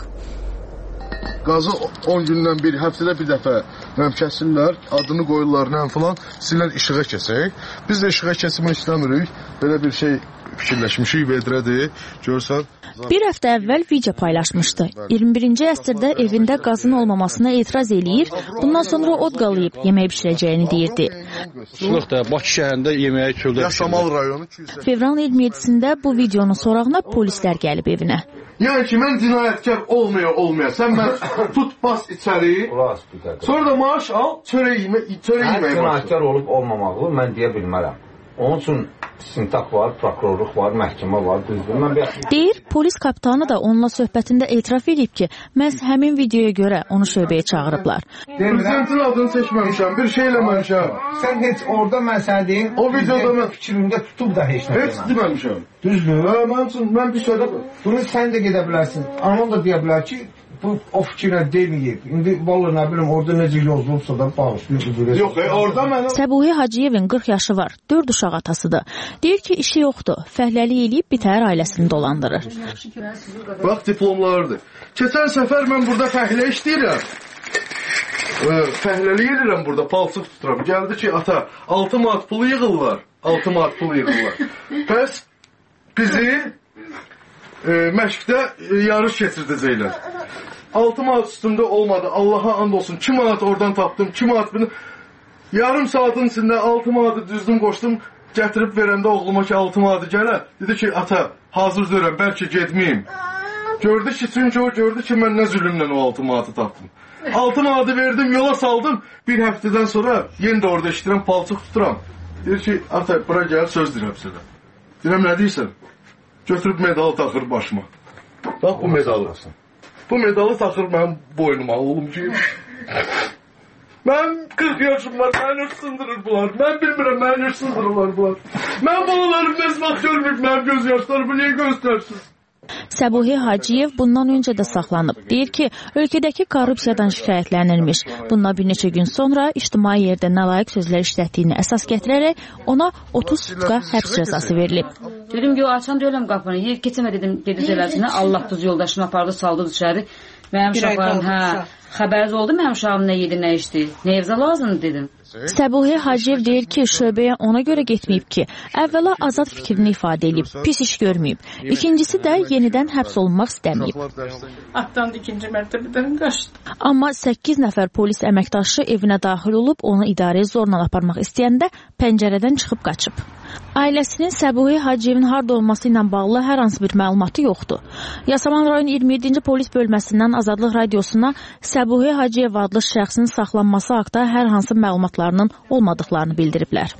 Qazı 10 gündən bir, həftədə bir dəfə kəsillər, adını qoyurlar, nə filan, sizlər işığa keçək. Biz də işığa keçmək istəmirik. Belə bir şey fikirləşmişik, vedrədir, görsən. Bir həftə əvvəl video paylaşmışdı. 21-ci əsrdə evində qazın olmamasına etiraz eləyir, bundan sonra od qalayıb yemək bişirəcəyini deyirdi. Şuq da Bakı şəhərində yeməyi çöldə bişirir. Fevralın 27-sində bu videonun sorağına polislər gəlib evinə. Yəni ki, mən cinayətkar olmaya, sən mən tut, bas içəri, sonra da maaş al, çörək yeməyə başla. Cinayətkar olub olmamağı mən deyə bilmərəm. Onun üçün sintaq var, prokurorluq var, məhkəmə var, düzdür. Deyir, polis kapitanı da onunla söhbətində etiraf edib ki, məhz həmin videoya görə onu şöbəyə çağırıblar. Prezidentin adını seçməmişəm, bir şey eləməmişəm. Sən heç orada mən sənə deyim, o videoda mən fikrimdə tutub da heç nə deməmişəm. Heç deməmişəm. Düzdür. Mənim üçün, mən bir şeydə... Bunu sən də gedə bilərsin. Anam da deyə bilər ki, bu o fikirlə deməyib. İndi vallahi nə bilim orada necə yozulubsa da bağışlayıb. Yox, orada mənim... Səbuhi Hacıyevin 40 yaşı var, 4 uşaq atasıdır. Deyir ki, işi yoxdur, fəhləlik eləyib bitər ailəsini dolandırır. Bax, diplomlarıdır. Keçən səfər mən burada fəhlə işləyirəm. Fəhləlik edirəm burada, palçıq tuturam. Gəldi ki, ata, 6 manat pulu yığırlar. 6 manat pulu yığırlar. Bəs bizi məşqdə yarış keçirdəcəklər. 6 manat üstündə olmadı. Allaha and olsun. 2 manat oradan tapdım. 2 manat bunu. Yarım saatın içində 6 manatı düzdüm, qoşdum. Gətirib verəndə oğluma ki, 6 manatı gələ. Dedi ki, ata, hazır deyirəm, bəlkə getməyim. Gördü ki, çünki o gördü ki, mən nə zülümlə o 6 manatı tapdım. 6 manatı verdim, yola saldım. Bir həftədən sonra yenə də orada işləyirəm, palçıq tuturam. Deyir ki, ata, bura gəl, söz deyirəm sizə. Deyirəm, nə deyirsən? Götürüb medalı taxır başıma. Bax, bu medalı. Bu medalı taxır mənim boynuma, oğlum ki. Mən 40 yaşım var, məni hırsındırır bunlar. Mən bilmirəm, məni hırsındırırlar bunlar. Mən balalarım nəzmaq görməyib, mənim göz yaşlarımı niyə göstərsiz? Səbuhi Hacıyev bundan öncə də saxlanıb. Deyir ki, ölkədəki korrupsiyadan şikayətlənilmiş. Bundan bir neçə gün sonra ictimai yerdə nalayiq sözlər işlətdiyini əsas gətirərək ona 30 sutka həbs cəzası verilib. Dedim ki, o açan deyiləm qapını. Yer keçəmə dedim, gediz eləsinə. Allah düz yoldaşını apardı, saldı içəri. Mənim uşaqlarım, xəbəriniz oldu mənim uşağım nə yedi, nə içdi? Nə evzə lazımdır dedim. Səbuhi Hacıyev deyir ki, şöbəyə ona görə getməyib ki, əvvəla azad fikrini ifadə edib, pis iş görməyib. İkincisi də yenidən həbs olunmaq istəməyib. Atdan ikinci mərtəbədən qaçdı. Amma 8 nəfər polis əməkdaşı evinə daxil olub, onu idarəyə zorla aparmaq istəyəndə pəncərədən çıxıb qaçıb. Ailəsinin Səbuhi Hacıyevin harda olması ilə bağlı hər hansı bir məlumatı yoxdur. Yasamal rayon 27-ci polis bölməsindən Azadlıq radiosuna Səbuhi Hacıyev adlı şəxsin saxlanması haqqında hər hansı məlumatlarının olmadıqlarını bildiriblər.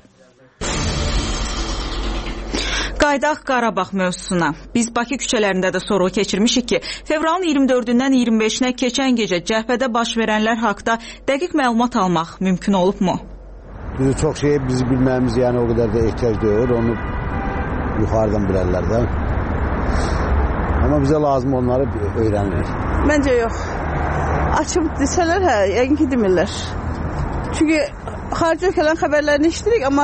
Qaydaq Qarabağ mövzusuna. Biz Bakı küçələrində də sorğu keçirmişik ki, fevralın 24-dən 25-nə keçən gecə cəbhədə baş verənlər haqqında dəqiq məlumat almaq mümkün olubmu? Çox şey bizi bilməyimiz, yəni o qədər də ehtiyac deyil, onu yuxarıdan bilərlər də. Amma bizə lazım onları öyrənilir. Məncə yox. Açıb desələr, yəqin ki demirlər. Çünki xarici ölkələrin xəbərlərini işləyirik, amma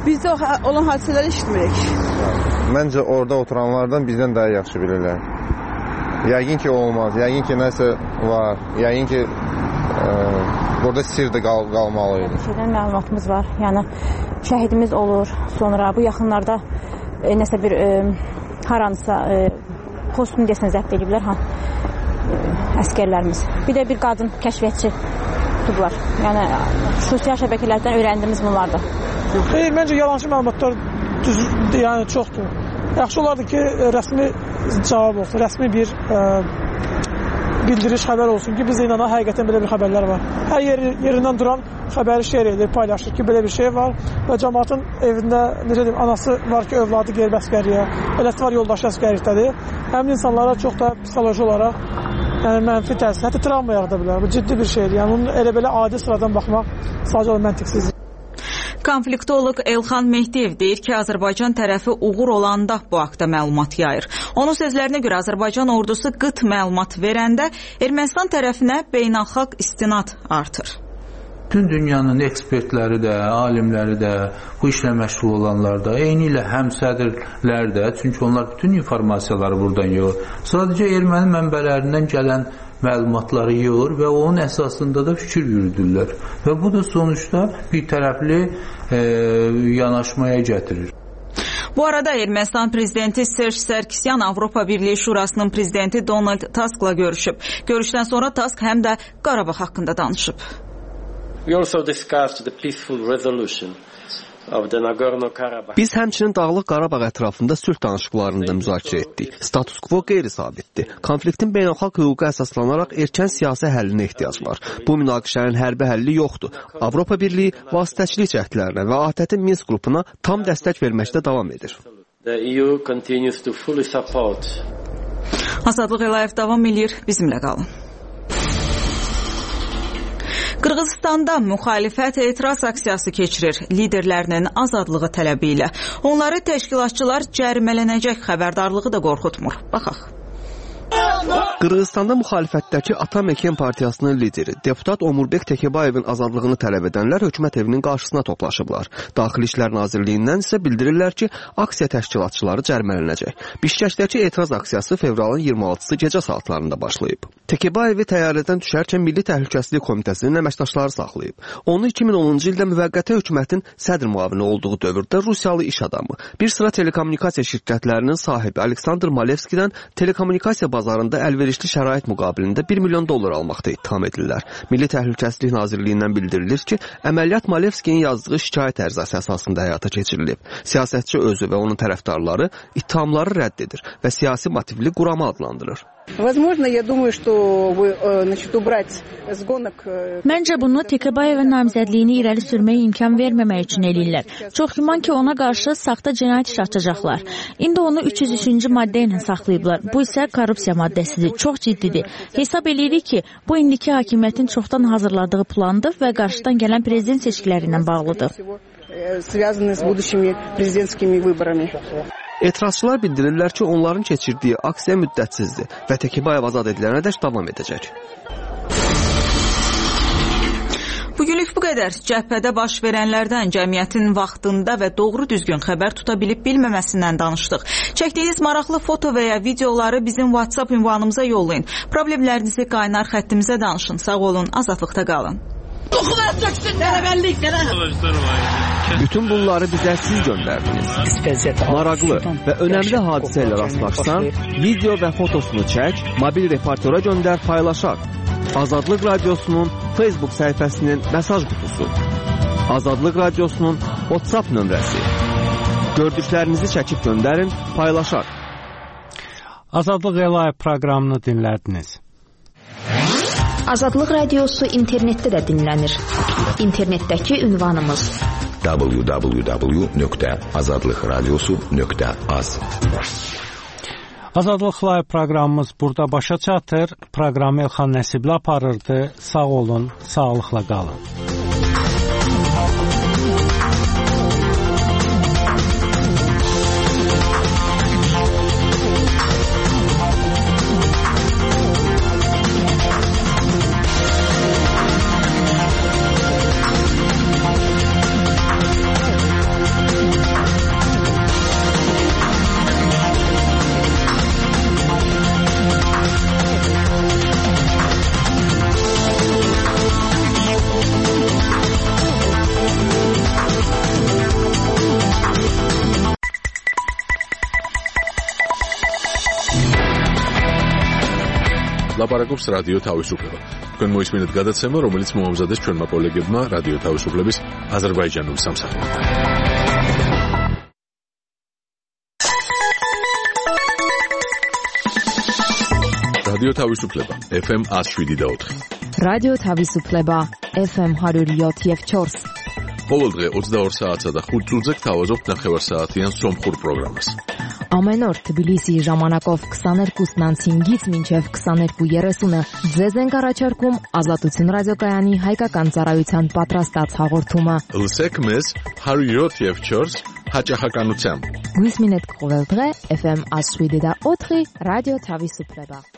Biz də olan hadisələri eşitmirik. Məncə orada oturanlardan bizdən daha yaxşı bilirlər. Yəqin ki olmaz, yəqin ki nəsə var, yəqin ki burada sirdə qalmalıydı. Şeydən məlumatımız var, yəni şəhidimiz olur, sonra bu yaxınlarda nəsə bir haransa postunu desən zəbt ediblər, əskərlərimiz. Bir də bir qadın kəşfiyyatçı tutublar. Yəni sosial şəbəkələrdən öyrəndiyimiz bunlardır. Məncə yalançı məlumatlar yəni çoxdur. Yaxşı olardı ki, rəsmi cavab olsun, rəsmi bir bildiriş xəbər olsun ki, biz inanaq həqiqətən belə bir xəbərlər var. Hər yerindən duran xəbəri şeir edir, paylaşır ki, belə bir şey var və cəmaatın evində, necə deyim, anası var ki, övladı qeyri əskəriyə, eləsi var yoldaşı əskərlikdədir. Həmin insanlara çox da psixoloji olaraq yəni mənfi təsir, hətta travma yarada bilər. Bu ciddi bir şeydir. Yəni onun elə-belə adi sıradan baxmaq sadəcə olaraq məntiqsizdir. Konfliktoloq Elxan Mehdiyev deyir ki, Azərbaycan tərəfi uğur olanda bu haqda məlumat yayır. Onun sözlərinə görə Azərbaycan ordusu qıt məlumat verəndə Ermənistan tərəfinə beynəlxalq istinad artır. Bütün dünyanın ekspertləri də, alimləri də, bu işlə məşğul olanlar da, eyni ilə həmsədrlər də, çünki onlar bütün informasiyaları buradan yığır. Sadəcə erməni mənbələrindən gələn məlumatları yığır və onun əsasında da fikir yürüdürlər. Və bu da sonuçda bir tərəfli yanaşmaya gətirir. Bu arada Ermənistan prezidenti Serj Sarkisyan Avropa Birliyi Şurasının prezidenti Donald Tusk'la görüşüb. Görüşdən sonra Tusk həm də Qarabağ haqqında danışıb. We also discussed the peaceful resolution Biz həmçinin Dağlıq Qarabağ ətrafında sülh danışıqlarını da müzakirə etdik. Status quo qeyri-sabitdir. Konfliktin beynəlxalq hüquqa əsaslanaraq erkən siyasi həllinə ehtiyac var. Bu münaqişənin hərbi həlli yoxdur. Avropa Birliyi vasitəçilik cəhdlərinə və ATƏT-in Minsk qrupuna tam dəstək verməkdə davam edir. Azadlıq Əlayev davam edir. Bizimlə qalın. Qırğızstanda müxalifət etiraz aksiyası keçirir liderlərinin azadlığı tələbi ilə. Onları təşkilatçılar cərimələnəcək xəbərdarlığı da qorxutmur. Baxaq. Qırğızstanda müxalifətdəki Atam Eken partiyasının lideri, deputat Omurbek Tekebayevin azadlığını tələb edənlər hökumət evinin qarşısına toplaşıblar. Daxili İşlər Nazirliyindən isə bildirirlər ki, aksiya təşkilatçıları cərimələnəcək. Bişkəkdəki etiraz aksiyası fevralın 26-sı gecə saatlarında başlayıb. Tekebayevi təyyarədən düşərkən Milli Təhlükəsizlik Komitəsinin əməkdaşları saxlayıb. Onu 2010-cu ildə müvəqqəti hökumətin sədr müavini olduğu dövrdə Rusiyalı iş adamı, bir sıra telekommunikasiya şirkətlərinin sahibi Aleksandr Malevskidən telekommunikasiya bazarında əlverişli şərait müqabilində $1 milyon almaqda ittiham edirlər. Milli Təhlükəsizlik Nazirliyindən bildirilir ki, əməliyyat Malevskinin yazdığı şikayət ərizası əsasında həyata keçirilib. Siyasətçi özü və onun tərəfdarları ittihamları rədd edir və siyasi motivli qurama adlandırır. Məncə bunu Tekebayevin namizədliyini irəli sürməyə imkan verməmək üçün eləyirlər. Çox güman ki, ona qarşı saxta cinayət işi açacaqlar. İndi onu 303-cü maddə ilə saxlayıblar. Bu isə korrupsiya maddəsidir. Çox ciddidir. Hesab edirik ki, bu indiki hakimiyyətin çoxdan hazırladığı plandır və qarşıdan gələn prezident seçkiləri ilə bağlıdır. Etirazçılar bildirirlər ki, onların keçirdiyi aksiya müddətsizdir və Tekebayev azad edilənədək davam edəcək. Bugünlük bu qədər. Cəbhədə baş verənlərdən cəmiyyətin vaxtında və doğru düzgün xəbər tuta bilib bilməməsindən danışdıq. Çəkdiyiniz maraqlı foto və ya videoları bizim WhatsApp ünvanımıza yollayın. Problemlərinizi qaynar xəttimizə danışın. Sağ olun, azadlıqda qalın. Bütün bunları bizə siz göndərdiniz. Maraqlı və önəmli hadisə ilə rastlaşsan, video və fotosunu çək, mobil reportera göndər, paylaşaq. Azadlıq Radiosunun Facebook səhifəsinin mesaj qutusu. Azadlıq Radiosunun WhatsApp nömrəsi. Gördüklərinizi çəkib göndərin, paylaşaq. Azadlıq Əlayev proqramını dinlədiniz. Azadlıq Radiosu internetdə də dinlənir. İnternetdəki ünvanımız www.azadlıqradiosu.az. Azadlıq Live proqramımız burada başa çatır. Proqramı Elxan Nəsibli aparırdı. Sağ olun, sağlıqla qalın. ლაპარაკობს რადიო თავისუფლება. თქვენ მოისმინეთ გადაცემა, რომელიც მოამზადეს ჩვენმა კოლეგებმა რადიო თავისუფლების აზერბაიჯანული სამსახურიდან. რადიო თავისუფლება FM 107.4. რადიო თავისუფლება FM 107.4. ყოველდღე 22 საათსა და 5 წუთზე გთავაზობთ ნახევარსაათიან სომხურ პროგრამას. Ամեն օր Թբիլիսի ժամանակով 22:05-ից մինչև 22:30 ձեզ ենք առաջարկում Ազատություն ռադիոկայանի հայկական ծառայության պատրաստած հաղորդումը։ Լսեք մեզ 107.4 հաճախականությամբ։ Գույսմինետ կողելդղե FM 107.4 ռադիո Թավիսուպլեբա։